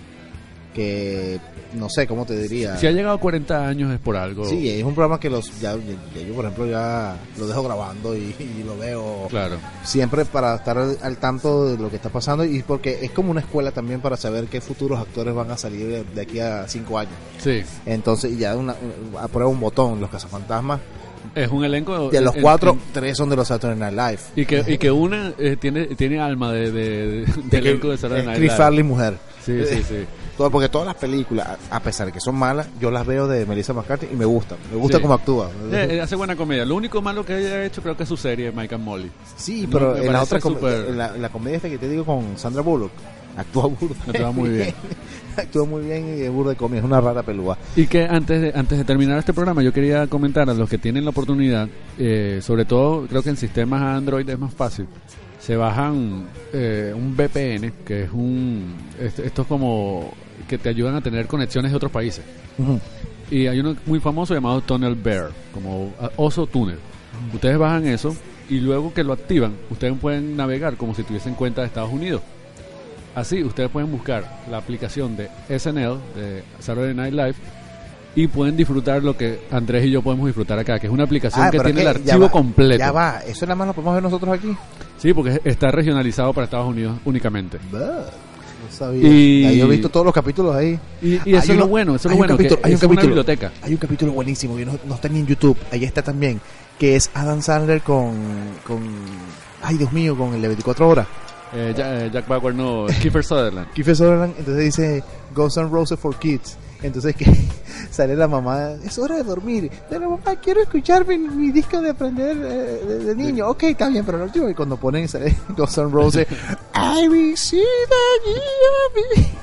que, no sé, ¿cómo te diría? Si ha llegado a cuarenta años es por algo. Sí, es un programa que los ya, ya yo, por ejemplo, ya lo dejo grabando y, y lo veo Claro. siempre para estar al, al tanto de lo que está pasando, y porque es como una escuela también para saber qué futuros actores van a salir de, de aquí a cinco años. Sí. Entonces ya una, una- a prueba un botón, los cazafantasmas, Es un elenco... de los en- cuatro, en- tres son de los Saturday Night Live. Y que, y que una eh, tiene tiene alma de, de, de, de elenco de Saturday Eh, Night Chris Live. Farley mujer. Sí, sí, sí. Todo, porque todas las películas, a a pesar de que son malas, yo las veo de Melissa McCarthy y me gustan. Me gusta Sí. cómo actúa. Eh, eh, hace buena comedia. Lo único malo que haya hecho creo que es su serie Mike and Molly. Sí, No, pero me en la parece otra com- súper- en la, en la comedia esta que te digo con Sandra Bullock, actúa burda. Actúa muy bien. Actúa muy bien y es burda de comedia, es una rara pelúa. Y que antes de, antes de terminar este programa yo quería comentar a los que tienen la oportunidad, eh, sobre todo creo que en sistemas Android es más fácil, se bajan eh, un V P N, que es un... est- Esto es como que te ayudan a tener conexiones de otros países. Ujú. Y hay uno muy famoso llamado Tunnel Bear, como ah, oso túnel. Ustedes bajan eso y luego que lo activan, ustedes pueden navegar como si tuviesen cuenta de Estados Unidos. Así, ustedes pueden buscar la aplicación de S N L, de Saturday Night Live, y pueden disfrutar lo que Andrés y yo podemos disfrutar acá, que es una aplicación Ah, que pero tiene es el que ya archivo va, completo. Ya va, eso nada más lo podemos ver nosotros aquí. Sí, porque está regionalizado para Estados Unidos únicamente. Bah, no sabía. Y- Ahí yo he visto todos los capítulos ahí. Y, y Hay eso es uno- lo bueno, eso es hay lo un bueno, capítulo- que hay un es una capítulo- biblioteca. Hay un capítulo buenísimo que no, no está ni en YouTube, ahí está también, que es Adam Sandler con, con ay Dios mío, con el de veinticuatro horas. Eh, Ja- eh, Jack Bauer, no, Kiefer Sutherland. Kiefer Sutherland, entonces dice Guns N' Roses for Kids. Entonces que sale la mamá, es hora de dormir. Pero mamá, quiero escuchar mi, mi disco de aprender eh, de, de niño. Ok, está bien, pero el último, y cuando ponen sale Guns N' Roses, I will see the year.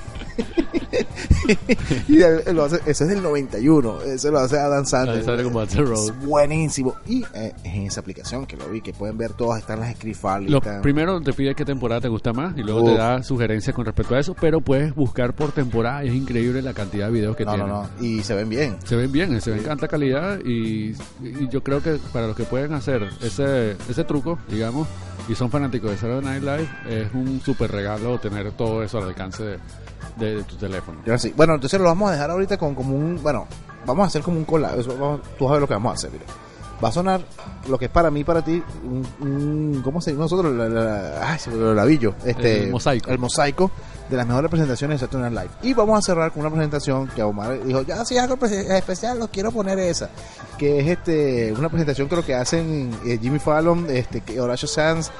Y él, él lo hace, eso es del noventa y uno, eso lo hace Adam Sandler. Ahí sale como Axl Rose. Es buenísimo. Y eh, en esa aplicación que lo vi, que pueden ver todas, están las Script Farley, Lo están- primero te pide qué temporada te gusta más y luego Uf. te da sugerencias con respecto a eso, pero puedes buscar por temporada y es increíble la cantidad de videos que no, no, tienen. no, y se ven bien. Se ven bien, se ven en alta calidad y, y yo creo que para los que pueden hacer ese ese truco, digamos, y son fanáticos de Saturday Night Live, es un súper regalo tener todo eso al alcance de, de- de tu teléfono. Yo sí. Bueno, entonces lo vamos a dejar ahorita con como un, bueno, vamos a hacer como un collab, eso vamos- tú vas a ver lo que vamos a hacer, mira. Va a sonar lo que es para mí, para ti, un, un- ¿cómo se dice nosotros? La, la, ay, se me olvidó el labillo, este, El mosaico. el mosaico de las mejores presentaciones de Saturday Night Live. Y vamos a cerrar con una presentación que Omar dijo, ya si hago prese- especial, lo quiero poner esa, que es este una presentación que lo que hacen eh, Jimmy Fallon, este, que Horacio Sanz,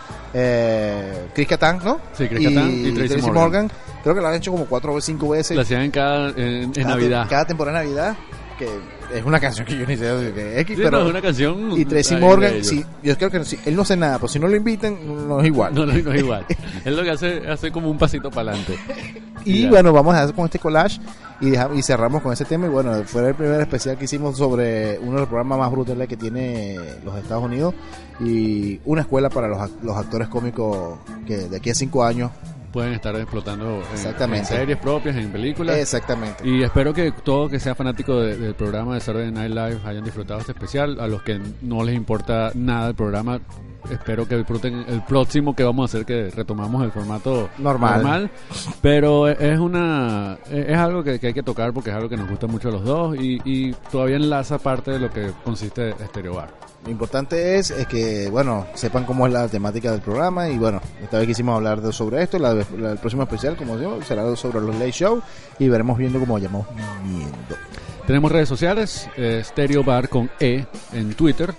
eh, Chris Kattan, ¿no? Sí, Chris Kattan y Tracy Morgan. Morgan. Creo que lo han hecho como cuatro o cinco veces. La hacían en cada en, en Cada- Navidad. Cada temporada de Navidad, que es una canción que yo ni sé de qué es, Sí, pero no, es una canción. y Tracy ay, Morgan, de ellos. sí, yo creo que sí, él no sé nada, pero si no lo invitan, no es igual. No, no, no es igual. Es lo que hace, hace como un pasito para adelante. Y Ya. bueno, vamos a hacer con este collage y, deja- y cerramos con ese tema. Y bueno, fue el primer especial que hicimos sobre uno de los programas más brutales que tiene los Estados Unidos y una escuela para los, ac- los actores cómicos que de aquí a cinco años. Pueden estar explotando en, Exactamente. en series propias, en películas. Exactamente. Y espero que todo que sea fanático de- del programa de Saturday Night Live hayan disfrutado este especial. A los que no les importa nada el programa, espero que disfruten el próximo que vamos a hacer, que retomamos el formato Normal. Pero es una es algo que, que hay que tocar porque es algo que nos gusta mucho a los dos y, y todavía enlaza parte de lo que consiste Stereo Bar. Lo importante es, es que, bueno, sepan cómo es la temática del programa y bueno, esta vez quisimos hablar de, sobre esto, la, la- el próximo especial, como digo, será sobre los Late Show y veremos viendo cómo vayamos viendo. Tenemos redes sociales, eh, Stereo Bar con E en Twitter.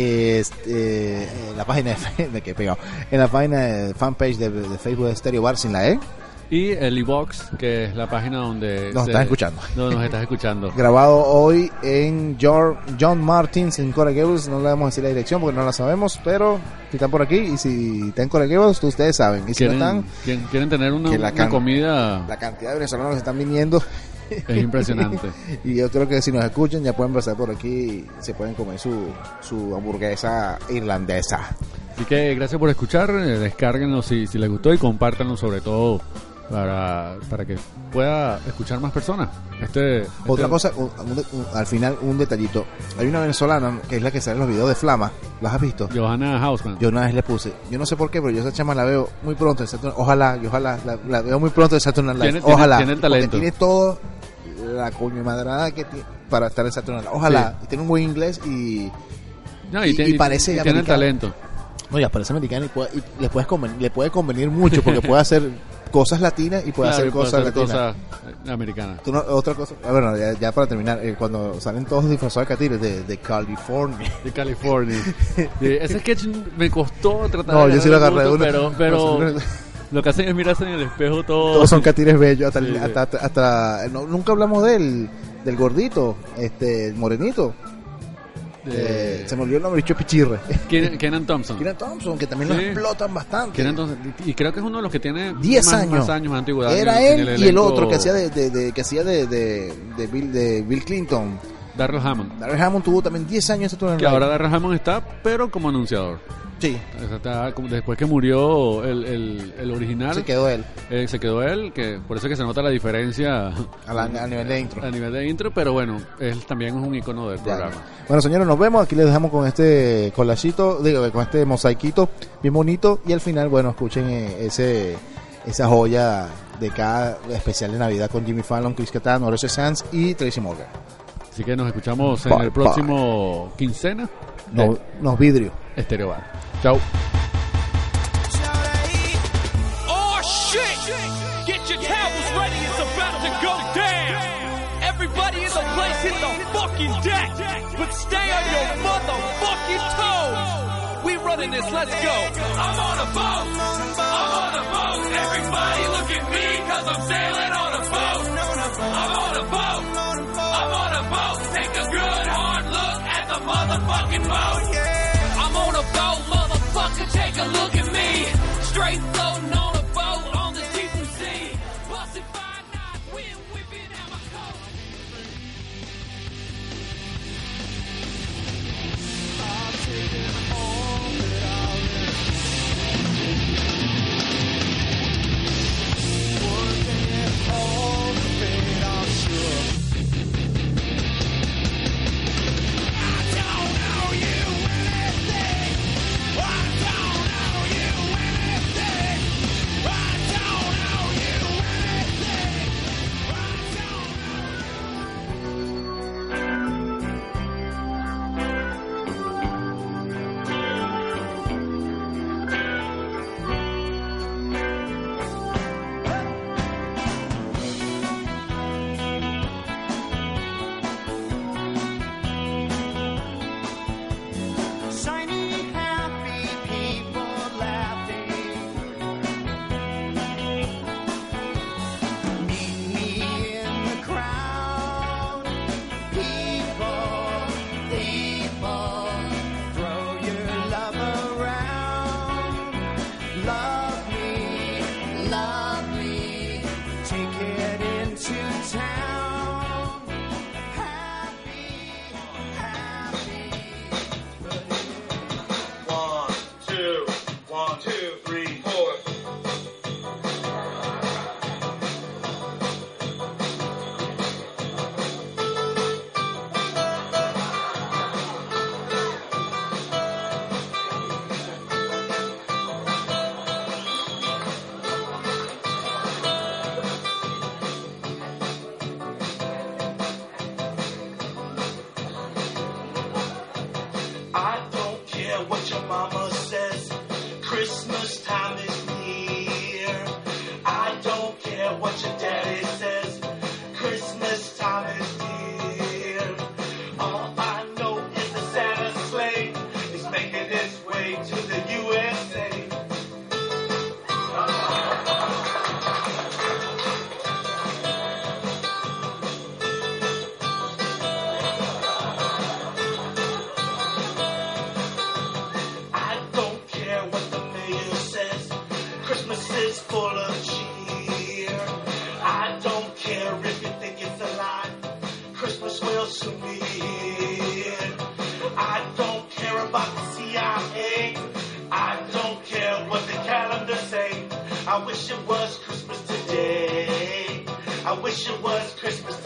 Este, en la página de, Fe- de que he pegado, en la página de fanpage de, de Facebook de Stereo Bar sin la E. Y el iVox, que es la página donde... Nos se- estás escuchando. Donde nos estás escuchando. Grabado hoy en John, John Martins en Coral Gables. No le vamos a decir la dirección porque no la sabemos, pero si están por aquí y si están en Coral Gables, ustedes saben. Y si no ¿Quieren, están, quieren, quieren tener una, que la una can- comida... la cantidad de venezolanos que están viniendo Es impresionante. y yo creo que si nos escuchan ya pueden pasar por aquí y se pueden comer su, su hamburguesa irlandesa. Así que gracias por escuchar, eh, descárguenlo si, si les gustó y compártanlo sobre todo para, para que pueda escuchar más personas. Este, Otra este- cosa, un- un- un- al final un detallito. Hay una venezolana que es la que sale en los videos de Flama. ¿Las has visto? Johanna Hausman. Yo una vez le puse, yo no sé por qué, pero yo esa chama la veo muy pronto en Saturday. Ojalá, y ojalá, la, la veo muy pronto en Saturday Night Live. Tiene- tiene- Ojalá, tiene el porque talento. tiene todo la coño madrada que tiene para estar en Saturday Night Live. Ojalá, y tiene un buen inglés y No, y- y, te- y parece y tiene el americano. talento. no, ya parece americano y, puede- y le puedes conven- le puede convenir mucho porque puede hacer cosas latinas y puede Claro, hacer y puede cosas hacer latinas. cosas, eh, americanas. Tú no- otra cosa, ah, bueno, ya, ya para terminar, eh, cuando salen todos disfrazados de catires de, de California. De California. Sí, ese sketch me costó tratar No, de yo sí lo agarrarle agarré el de punto, pero, una- pero no, sí, lo que hacen es mirarse en el espejo todo. Todos son catires bellos, hasta, el- Sí, sí. hasta, hasta, hasta- no, nunca hablamos del, del gordito, este, el morenito. Eh, Eh, se me olvidó el nombre, dicho Pichirre. Kenan, Kenan Thompson. Kenan Thompson, que también Sí. lo explotan bastante. Kenan Thompson. Y creo que es uno de los que tiene diez más, años. más años de antigüedad. Era en- en él y el elenco. otro que hacía de, de, de- que hacía de, de, de Bill, de Bill Clinton. Darrell Hammond. Darrell Hammond tuvo también diez años en Saturday Night Que Live. ahora Darrell Hammond está, pero como anunciador. Sí, O sea, está como- después que murió el, el, el original, se quedó él eh, se quedó él, que por eso es que se nota la diferencia a, la- a nivel de intro. a nivel de intro, pero bueno, él también es un icono del Ya. programa. Bueno, señores, nos vemos. Aquí les dejamos con este collagito, digo, con este mosaiquito bien bonito. Y al final, bueno, escuchen eh, ese esa joya de cada especial de Navidad con Jimmy Fallon, Chris Kattan, Horacio Sanz y Tracy Morgan. Así que nos escuchamos en Bye, el próximo quincena de Nos, nos vidrio. Estéreo Bar. Chao. Oh shit! Get your towels ready, it's about to go down. Everybody in the place hit the fucking deck, but stay on your motherfucking toes. We running this, let's go. I'm on a boat, I'm on a boat. Everybody look at me, cause I'm sailing on a boat. I'm on a boat, I'm on a boat. Take a good hard look at the motherfucking boat. I'm on a boat, motherfucker, take a look at me. Straight floating on a boat on the deep blue sea. Busted five knots, wind whipping out my coat. I've taken all that I live. Working all the pain I'm sure. I don't owe you anything. is full of cheer. I don't care if you think it's a lie. Christmas will soon be here. I don't care about the C I A. I don't care what the calendar say. I wish it was Christmas today. I wish it was Christmas